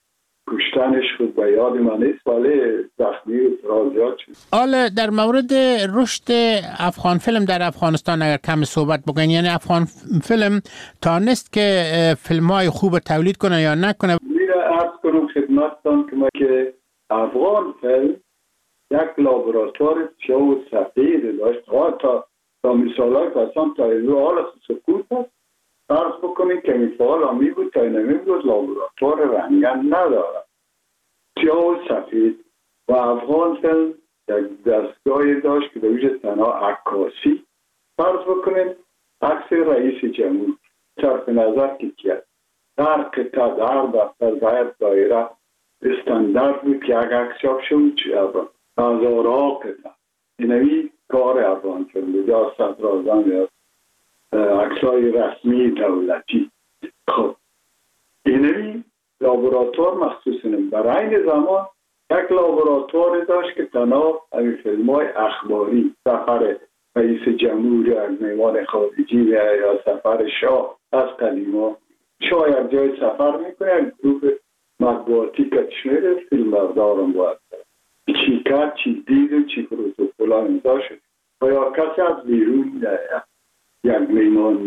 Speaker 7: کشتنش خود به یاد من نیست، ولی زخمی و ترازیات شد.
Speaker 6: حالا در مورد رشد افغان فیلم در افغانستان اگر کم صحبت بکنین، یعنی افغان فیلم تانست که فیلم های خوب تولید کنه یا نکنه؟
Speaker 7: میره عرض کنم خدمتتان که ما که افغان فیلم یک لابراتوار سیاه و سفید داشت. تا تا مثال های پسان تا اینو حال سکوت هست فرض بکنید که مثال همی بود تا اینمی بود لابراتوار رنگن نداره، سیاه و سفید. و افغان فیلم یک دستگاهی داشت که دویش تنها عکاسی، فرض بکنید عکس رئیس جمهور صرف نظر که کرد در قطعه در دفتر در دایره استاندارد بود که یک عکس چاپ شد هزارها قطعه. اینوی کار افغان فیلم بود، یا صدراعظم یا عکسای رسمی دولتی. خب اینوی لابراتوار مخصوصا برای این زمان یک لابراتوار داشت که تنها همین فیلم های اخباری، سفر رئیس جمهور یا میوان خارجی یا سفر شاه از قدیما، شاه یک جای سفر میکنه گروه مطبوعاتی که چشمه فیلم بردارم باید چی کرد، چی دید و چی پروتوکولا امضا شد و یا کسی از بیرون یک میمان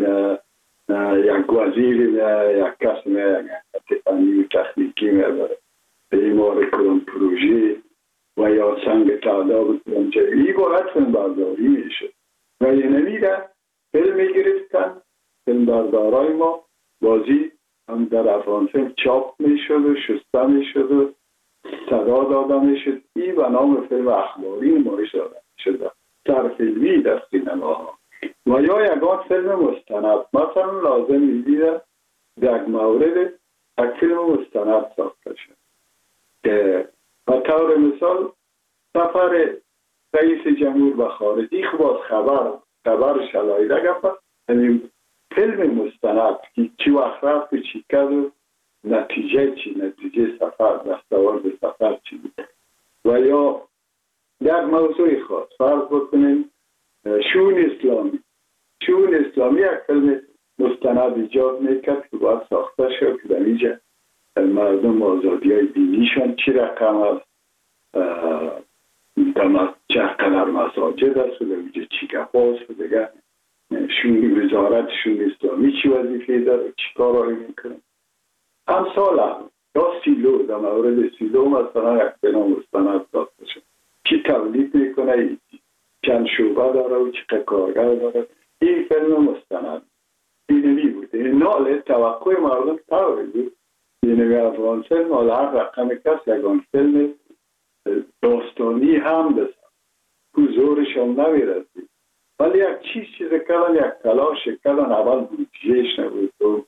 Speaker 7: یک وزیر یک کس یک تفنی و تخنیکی میبره ایمار کنم پروژه و یا سنگ تعداد کنم چه ای باید فیلم برداری میشه و یه نمیده فیلم میگرفتن. فیلم بردارای ما بازی هم در افغان فیلم چاپ میشد و شسته میشد و صدا داده میشد. ای و نام فیلم اخباری نمایش داده میشد سر فیلمی در سینماها. و یا یکان فیلم مستند مثلا لازم میدیده در مورد یک فیلم مستند ساخته شد که به طور مثال سفر رئیس جمهور به خارجی خواست خبر خبر شلایده گفت، یعنی فیلم مستند که چی وقت رفت و چی کرد و نتیجه چی، نتیجه سفر، دستاورد سفر چی بود. و یا یک موضوع خاص فرض بکنیم شون اسلامی شون اسلامی یک فیلم مستند ایجاد میکرد که باید ساخته شد که در اینجا مردم آزادی های دینیشان چی رقم هست، چه قدر مساجد هست و در اینجا چی گپ هست و دیگه شون وزارت شون اسلامی چی وظیفه داره، چی کارهایی میکنه. امثال هم یا سیلو، در مورد سیلو مثلا یک فیلم مستند ساخته شد، چی تولید میکنه، چند شعبه داره و چی کارگر داره. این فیلم مستند اینوی بوده. این نال توقع مردم طوری بود. اینوی افغان فیلم حالا هر رقم کس یکان فیلم داستانی هم بسن که زورش هم نمیرسید، ولی یک چیز چیز کلن یک تلاش کلن اول بودجهش نبود و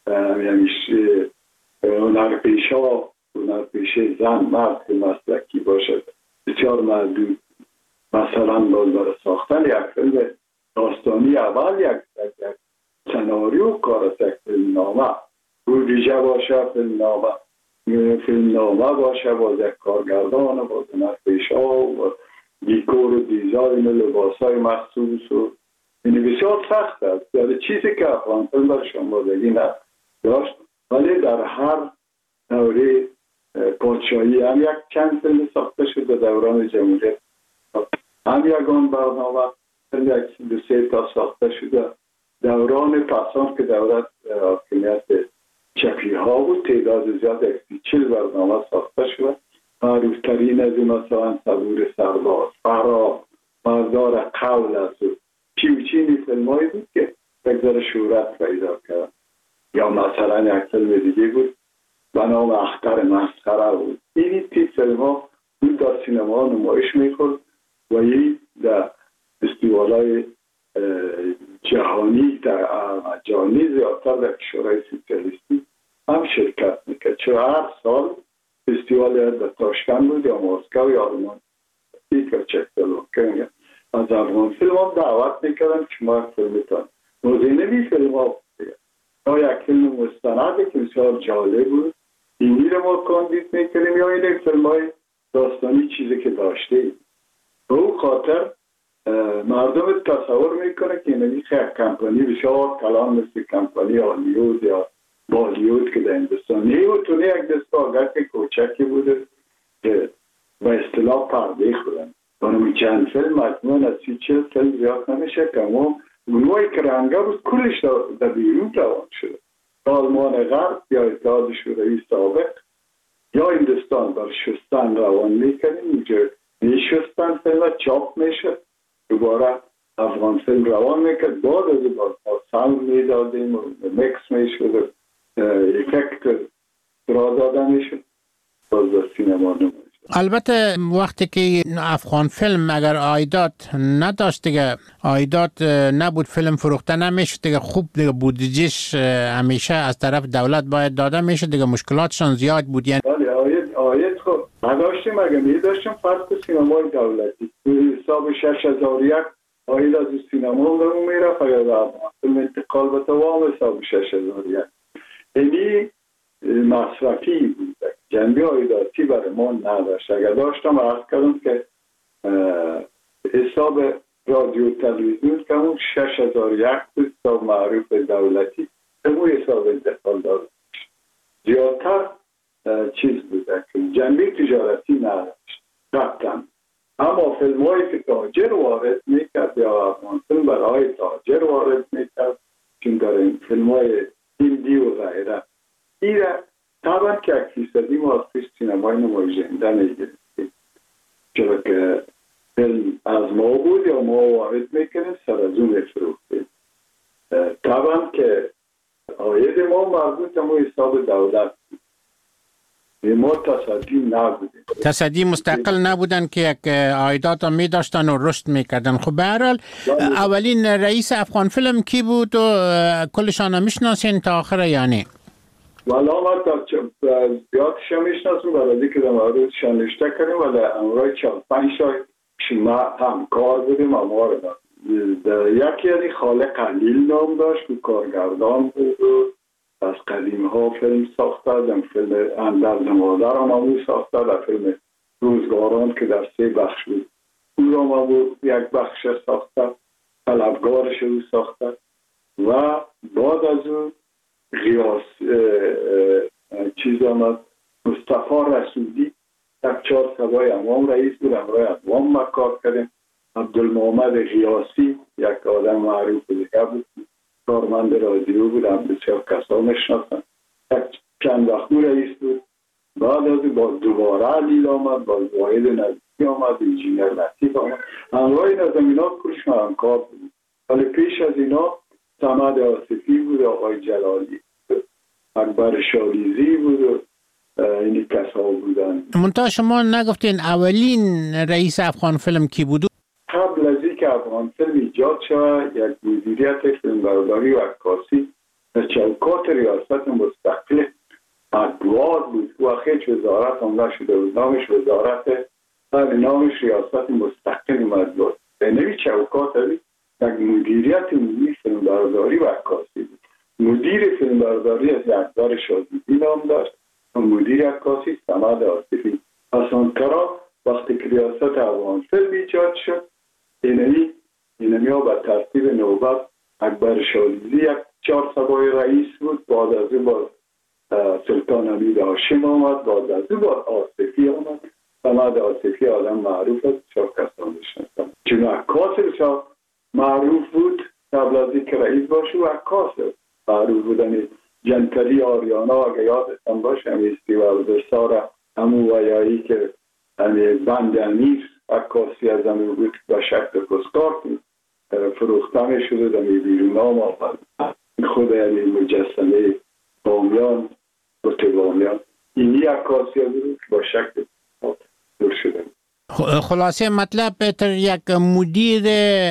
Speaker 7: همیشه هنرپیشه ها هنرپیشه زن مرد که مسلکی باشد بسیار محدود. مثلا باز برای ساختن یک فیلم داستانی اول یک یک سناریو کار است، یک فیلم نامه بودجه باشه، فیلم نامه فیلم نامه باشه، باز یک کارگردان باز هنرپیشه ها و دیکور و دیزاین و لباس های مخصوص و این بسیار سخت است. یعنی چیزی که افغان فیلم در شنبازگی نداشت، ولی در هر دوره پادشاهی هم یک چند فیلم ساخته شد در دوران جمهوریت، هم یکان برنامه فیلم یک دو سه تا ساخته شده دوران پسان که دولت حاکمیت چپی ها بود. تعداد زیاد یک چل برنامه ساخته شده. معروفترین از مثلا صبور سرباز، فرا، مردار قول است و پیوچینی فیلم هایی بود که بگذار شهرت پیدا کرد. یا مثلا یک فیلم دیگه بود به نام اختر مسخره بود. این تیپ فیلم ها بود در سینما نمایش میخورد و این در فستیوال‌های جهانی در جهانی زیادتر در کشورهای سوسیالیستی هم شرکت میکرد. چرا هر سال فستیوال در تاشکند بود یا مسکو یا آلمان یا چکسلواکی از افغان فیلم هم دعوت میکردن که شما فیلمتان موزینوی فیلم ها یا یک فیلم مستند که بسیار جالب بود اینی رو ما کاندید میکنیم یا این فیلم های داستانی چیزی که داشته. به او خاطر مردم تصور میکنه که اینوی خیلی کمپانی بسیار کلان مثل کمپانی هالیوود یا بالیوود که در هندوستان نیوتونه یک دستگاه کوچکی بوده که به اصطلاح پرده خودن اونم چند فیلم مجموعا از سی چل فیلم زیاد نمیشه که اما اونوی که رنگه بود کلش در بیرون روان شده آلمان غرب یا اتحاد شوروی سابق یا هندوستان بر شستن روان میکنیم اینجا میشستن فیلم چاپ میشه دوباره افغان فیلم روان میکرد بعد از باز ما ساوند میدادیم و مکس میشد و افکت را داده میشد باز در سینما نمایش.
Speaker 6: البته وقتی که افغان فیلم اگر عایدات نداشت دیگه عایدات نبود فیلم فروخته نمیشد دیگه خوب دیگه بودجهش همیشه از طرف دولت باید داده میشد دیگه مشکلاتشان زیاد بود یعنی
Speaker 7: بله آید آید خب نداشتیم اگه میداشتیم فرق سینمای دولتی حساب شش هزار و یک آید از سینما رو میرفت یا در فیلم انتقال به دوام حساب شش هزار و یک یعنی مصرفی بود جنبه عایداتی برای ما نداشت اگر داشتم عرض کردم که حساب رادیو تلویزیون که اون شش هزار و یک بود حساب معروف دولتی اون حساب انتقال داشت زیادتر چیز بود که جنبه تجارتی نداشت قطعا اما فیلم هایی که تاجر وارد میکرد یا افغان فیلم برای تاجر وارد میکرد چون در این فیلم های هندی و غیره ایره طبعا که یک فیصدی ما از پیش سینمای نمایشنده نگرفتیم چرا که فیلم از ما بود یا ما وارد میکنیم سر از اون میفروختیم طبعا که عاید ما مربوط همون حساب دولت بود ما تصدی نبودیم
Speaker 6: تصدی مستقل نبودن که یک عایدات هم می داشتن و رشد میکردن. خب به هر حال اولین رئیس افغان فیلم کی بود و کلشان هم میشناسین تا آخره یعنی؟
Speaker 7: والا ما تا زیادش هم میشناسیم برای که در موردش نوشته کردیم و در امرای چهار پنج شای ما همکار بودیم اما رو یکی یعنی خالق علیل نام داشت که کارگردان بود و از قدیم ها فیلم ساخته در فیلم اندر زمادر هم همون ساخته در فیلم روزگاران که در سه بخش بود او را ما بود یک بخش ساخته طلبگارش رو ساخته و بعد از اون غیاس چیز آمد مصطفی رسولی یک چهار سوای امام رئیس بود امرای امام ما کار کردیم عبدالمحمد غیاسی یک آدم معروف دیگه بود کارمند رادیو بود هم بسیار کسا میشناسن یک چند وقت رئیس بود بعد از با دوباره علیل آمد با واحد نزدیکی آمد انجینر لطیف آمد امرای این از اینا کلش ما همکار بود ولی پیش از اینا صمد آصفی بود آقای جلالی بود اکبر شالیزی بود و اینی کسا بودن.
Speaker 6: منتها شما نگفتین اولین رئیس افغان فیلم کی بود؟
Speaker 7: قبل از این که افغان فیلم ایجاد شد یک مدیریت فیلمبرداری و عکاسی در چوکات ریاست مستقل ادوار بود و هیچ وزارت هم نشده بود نامش وزارت ولی نامش ریاست مستقل اومد بود به نوی چوکات بود یک مدیریت عمومی فیلمبرداری و عکاسی بود مدیر فیلمبرداری از اکبر شالیزی نام داشت و مدیر عکاسی صمد آصفی حسن کرا وقتی که ریاست افغان فیلم ایجاد شد اینمی اینمی ها به ترتیب نوبت اکبر شالیزی یک چهار سوای رئیس بود بعد از او با سلطان حمید هاشم آمد بعد از او با آصفی آمد صمد آصفی آدم معروف است چهار کسان بشنستم چون عکاس بسیار معروف بود قبل از اینکه رئیس باشه و عکاس معروف بودن جنتری آریانا اگه یادتان باشه همیستی و دستار همون ویایی که بند امیر عکاسی از همون بود با شکل پستکارت فروخته می شده در بیرون نام آمد خود یعنی مجسمه بامیان و بامیان اینی عکاسی بود با شکل دور شده.
Speaker 6: خلاصه مطلب بهتر یک مدیر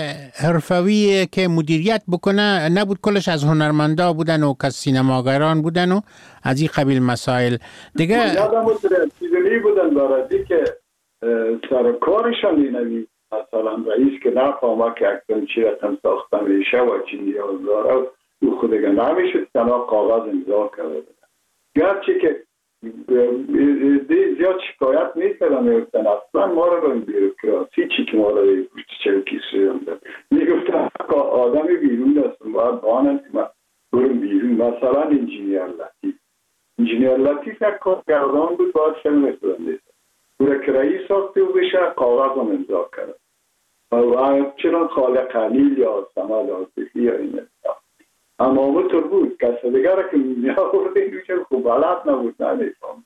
Speaker 6: حرفوی که مدیریت بکنه نبود کلش از هنرمندا بودن و که سینماگران بودن و از این قبیل مسائل دیگه
Speaker 7: یادم بود چیزی بودن برای که سرکارشان اینوی مثلا رئیس که نفهمه که اکتن چی رقم ساختن میشه و چی نیاز داره او خودگه نمیشد تنها کاغذ امضا کرده گرچه که زیاد شکایت میکردم میگفتن اصلا ما رو به بیروکراسی چی که ما رو چه کسی شدن میگفتن آدمی بیرون هستم باید بانم که برم بیرون. مثلا انجینیر لطیف انجینیر لطیف یک کارگردان بود، باید فیلم سازنده برای کرایی ساخته و بشه کاغذ هم امضا کرد و چنان خالق خلیل یا سمد عاطفی یا این اصلا اما همونطور بود. کسی دیگر که می آورده اینو خوب بلد نبود، نمیفهم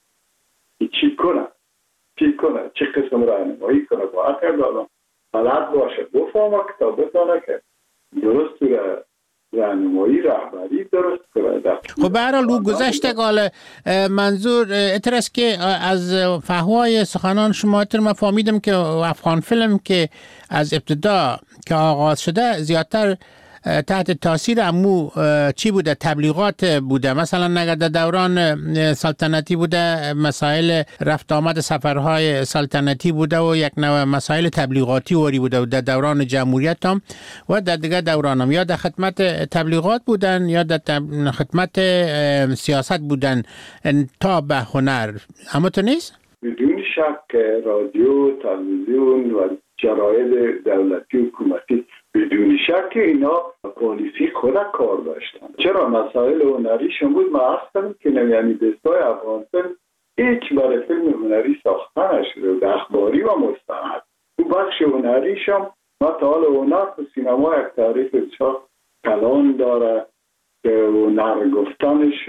Speaker 7: چی کنه چی کنه چه قسم راهنمایی کنه. باید هر آدم بلد باشه، بفهمه کتاب بتانه که درست تو راهنمایی رهبری درست کنه.
Speaker 6: خب به هر حال او گذشته قال منظور اتر است که از فهوای سخنان شما اتر من فهمیدم که افغان فیلم که از ابتدا که آغاز شده زیادتر تحت تاثیر امو چی بوده؟ تبلیغات بوده. مثلا نگر در دوران سلطنتی بوده مسائل رفت آمد سفرهای سلطنتی بوده و یک نوع مسائل تبلیغاتی وری بوده و در دوران جمهوریت هم و در دیگر دوران هم یا در خدمت تبلیغات بودن یا در خدمت سیاست بودن تا به هنر. اما تو نیست؟
Speaker 7: بدون شک رادیو، تلویزیون و جراید دولتی و حکومتی بدون شک اینا پالیسی خود کار داشتن. چرا مسائل هنریشون بود؟ ما اصلا که یعنی دستای افغان فیلم هیچ برای فیلم هنری ساخته نشده و اخباری و مستند. تو بخش هنریشون ما تا حال هنر تو سینما یک تعریف بسیار کلان داره که هنر گفتنش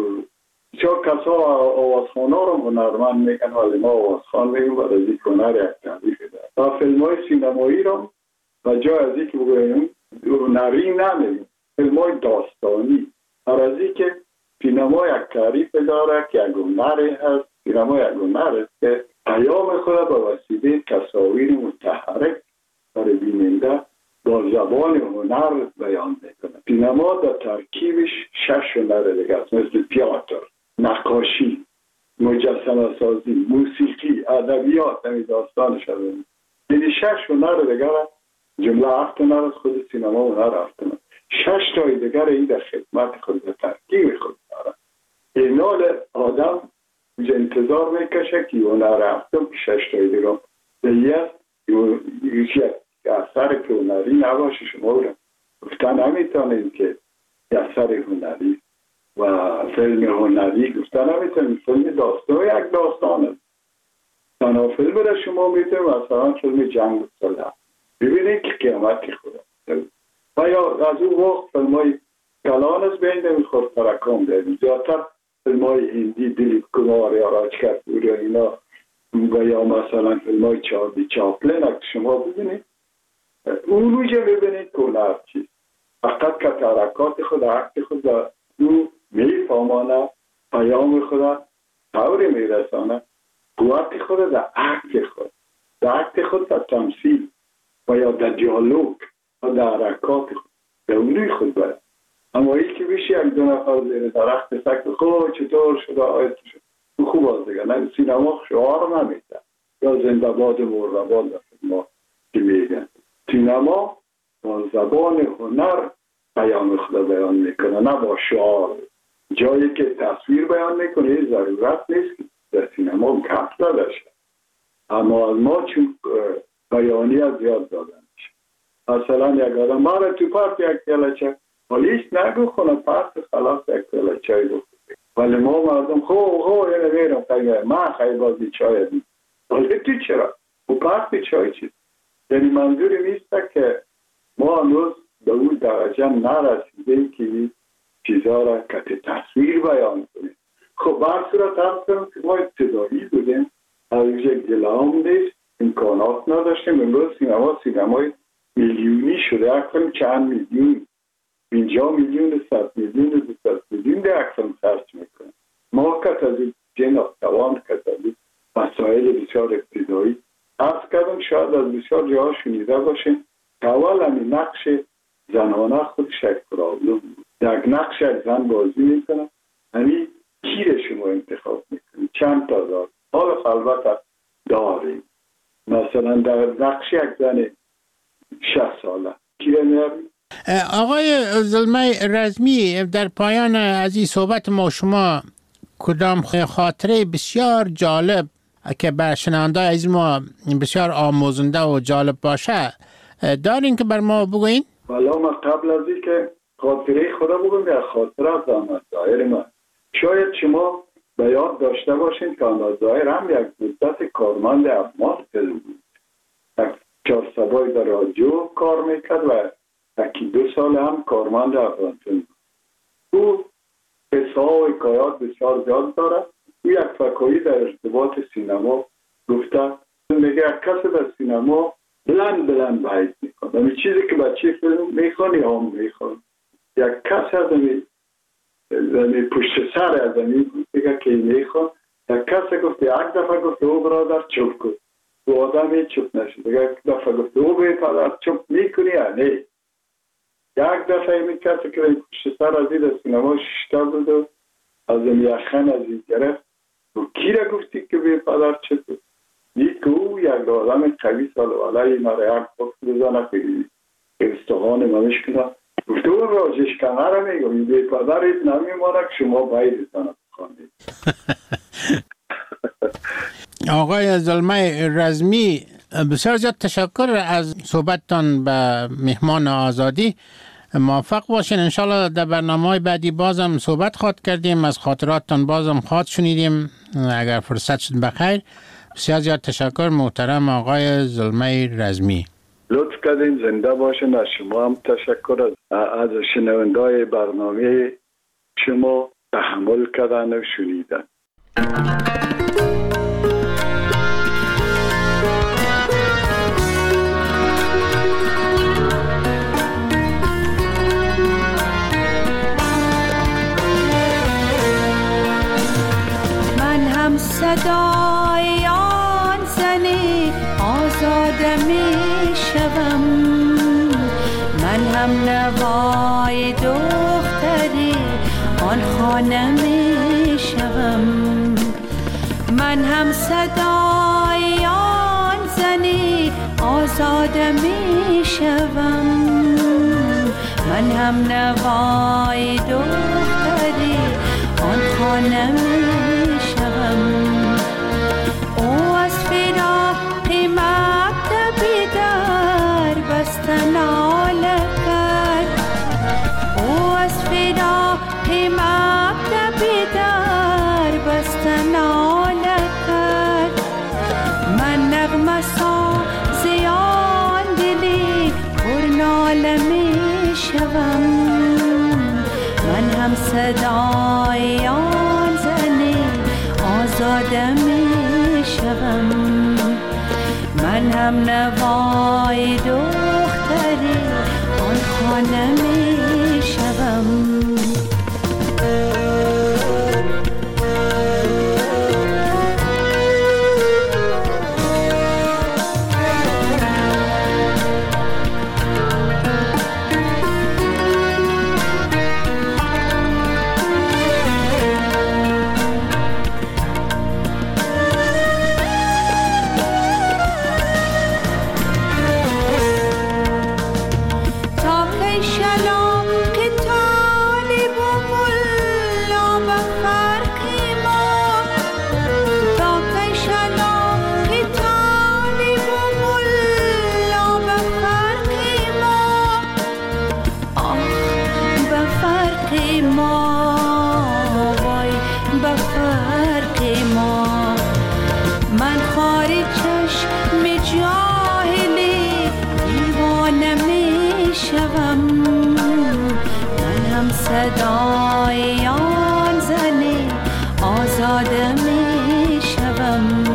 Speaker 7: بسیار کسا آوازخانه رو هنرمند میگن ولی ما آوازخان میگیم و از این هنر یک تعریف داره. تا فیلم های سینمایی رو و جای از این که بگویم هنری نمیگیم، فیلم های داستانی هر از این که سینما یک تعریف داره که یک هنری هست. سینما یک هنر است که پیام خود به وسیله تصاویر متحرک برای بیننده با زبان هنر بیان میکنه. سینما در ترکیبش شش هنر دیگه است، مثل تئاتر، نقاشی، مجسمه سازی، موسیقی، ادبیات، همین داستان شده. یعنی شش هنر دیگه جمله هفت هنر از خود سینما هنر هفت هنر. شش تای دیگر این در خدمت خود در ترکیب خود داره. اینال آدم انتظار میکشه که هنر هفتم که شش تای دیگر دیگه یکی اثر که هنری نباشه. شما رو گفتن نمیتونید که اثر هنری و فیلم هنری گفتن نمیتونید. فیلم داستان یک داستان است. تنها فیلم را شما میتونید مثلا فیلم جنگ و صلح ببینید که قیامتی خود و یا از اون وقت فیلم های کلان از بین نمیخورد ترکام داریم. زیادتر فیلم های هندی دلیپ کمار یا راجکر پور یا اینا و یا مثلا فیلم های چارلی چاپلین اگه شما ببینید اونوجه ببینید که هنر چیست. فقط که ترکات خود عکس خود او میفهمانه پیام خود طوری میرسانه قوت خود در عکس خود در عکس خود در تمثیل و یا در دیالوگ و در حرکات خود در اونوی خود باید. اما ای که بیشی یک دو نفر زیر درخت سکت خواه چطور شده آیت شد او خوب از دیگه نه سینما شعار نمیده یا زنده باد مرده باد در ما که میگن. سینما با زبان هنر بیان خود بیان میکنه نه با شعار. جایی که تصویر بیان میکنه ضرورت نیست که در سینما گپ نداشته. اما از ما چون بیانی از زیاد دادن میشه. مثلا یک آدم ما را تو پارک یک کلچه پلیس نگو خونه پارک خلاص یک کلچه گفت ولی ما مردم خو خو یه نمیرم خیلی من خیلی بازی چای دیم ولی تو چرا؟ و پارک چای چیز؟ یعنی منظوری نیست که ما هنوز به اون درجه نرسیدیم که چیزها را که تصویر بیان کنیم. خب بر صورت هم کنم که ما ابتدایی بودیم از یک گلام نیست امکانات نداشتیم. امروز سینما سینمای میلیونی شده. اکثر چند میلیون پنجاه میلیون صد میلیون دویست میلیون ده اکثر خرج میکنیم. ما کت از این جناب توان کت از این مسائل بسیار ابتدایی از کردم شاید از بسیار جاها شنیده باشیم که اول همین نقش زنانه خود شک پرابلم بود. در نقش یک زن بازی میکنم همین کیر شما انتخاب میکنیم چند تا دار حال خلوت داریم. مثلا در نقش یک زن شخص ساله کیره میاریم.
Speaker 6: آقای زلمه رزمی در پایان از این صحبت ما شما کدام خاطره بسیار جالب که بر شنونده از ما بسیار آموزنده و جالب باشه دارین که بر ما بگوین؟
Speaker 7: والا ما قبل از این که خاطره خدا بگم یا خاطره از احمد ظاهر من. شاید شما به یاد داشته باشین که احمد ظاهر هم یک مدت کارمند افغان فیلم بود. یک چهار سبای در رادیو کار میکرد و یکی دو سال هم کارمند افغان فیلم بود. او قصه ها و حکایات بسیار زیاد دارد. او یک فکایی در ارتباط سینما گفته، میگه یک کس در سینما بلند بلند بحث میکنه. همین چیزی که بچه فیلم میخوان یا هم میخوان. یک کس از همین پشت سر از همین دیگه که میخوان. یک کس گفت یک دفعه گفت او برادر چوب کن. او آدم هیچ چوب نشد. یک دفعه گفت او برادر چوب میکنی یا نه. یک دفعه این کسی که پشت سر از این سینما ششته بود و از این یخن از این گرفت و کی را گفتی که بی پدر چطور؟ دید که او یک آدم قوی سالواله مرا یک پاک بزنه که استخوان منش کنه. گفته اون راجش کنه را میگم این بی پدر ایت نمیمانه که شما باید بزنه بخواندید.
Speaker 6: آقای زلمه رزمی، بسیار زیاد تشکر از صحبتتان به مهمان آزادی. موفق باشین. انشالله در برنامه بعدی بازم صحبت خواهد کردیم، از خاطراتتان بازم خواهد شنیدیم اگر فرصت شد بخیر. بسیار زیاد تشکر محترم آقای زلمه رزمی.
Speaker 7: لطف کردین، زنده باشین. از شما هم تشکر از شنوندای برنامه شما تحمل کردن و شنیدن.
Speaker 8: صدای آن زنی آزاده می شوم، من هم نوای دختری آن خانه می شوم. من هم صدای آن زنی آزاده می شوم، من هم نوای دختری آن خانه می شوم. ناله کرد او از فراق مبدأ بیدار بست ناله کرد. من نغمه سازی آن دلی پر ناله می شوم، من هم صدای آن زنی آزاده می شوم، من هم نوای دختری آن خانه می شوم. صدای آن زنی آزاده می شوم.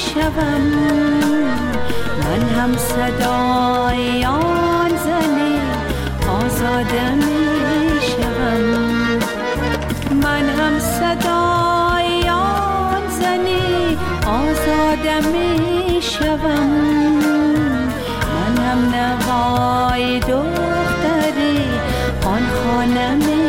Speaker 8: شوم، من هم صدای آن زن آزاده می شوم، من هم صدای آن زن آزاده می شوم، من هم نوای دختری آن خانه می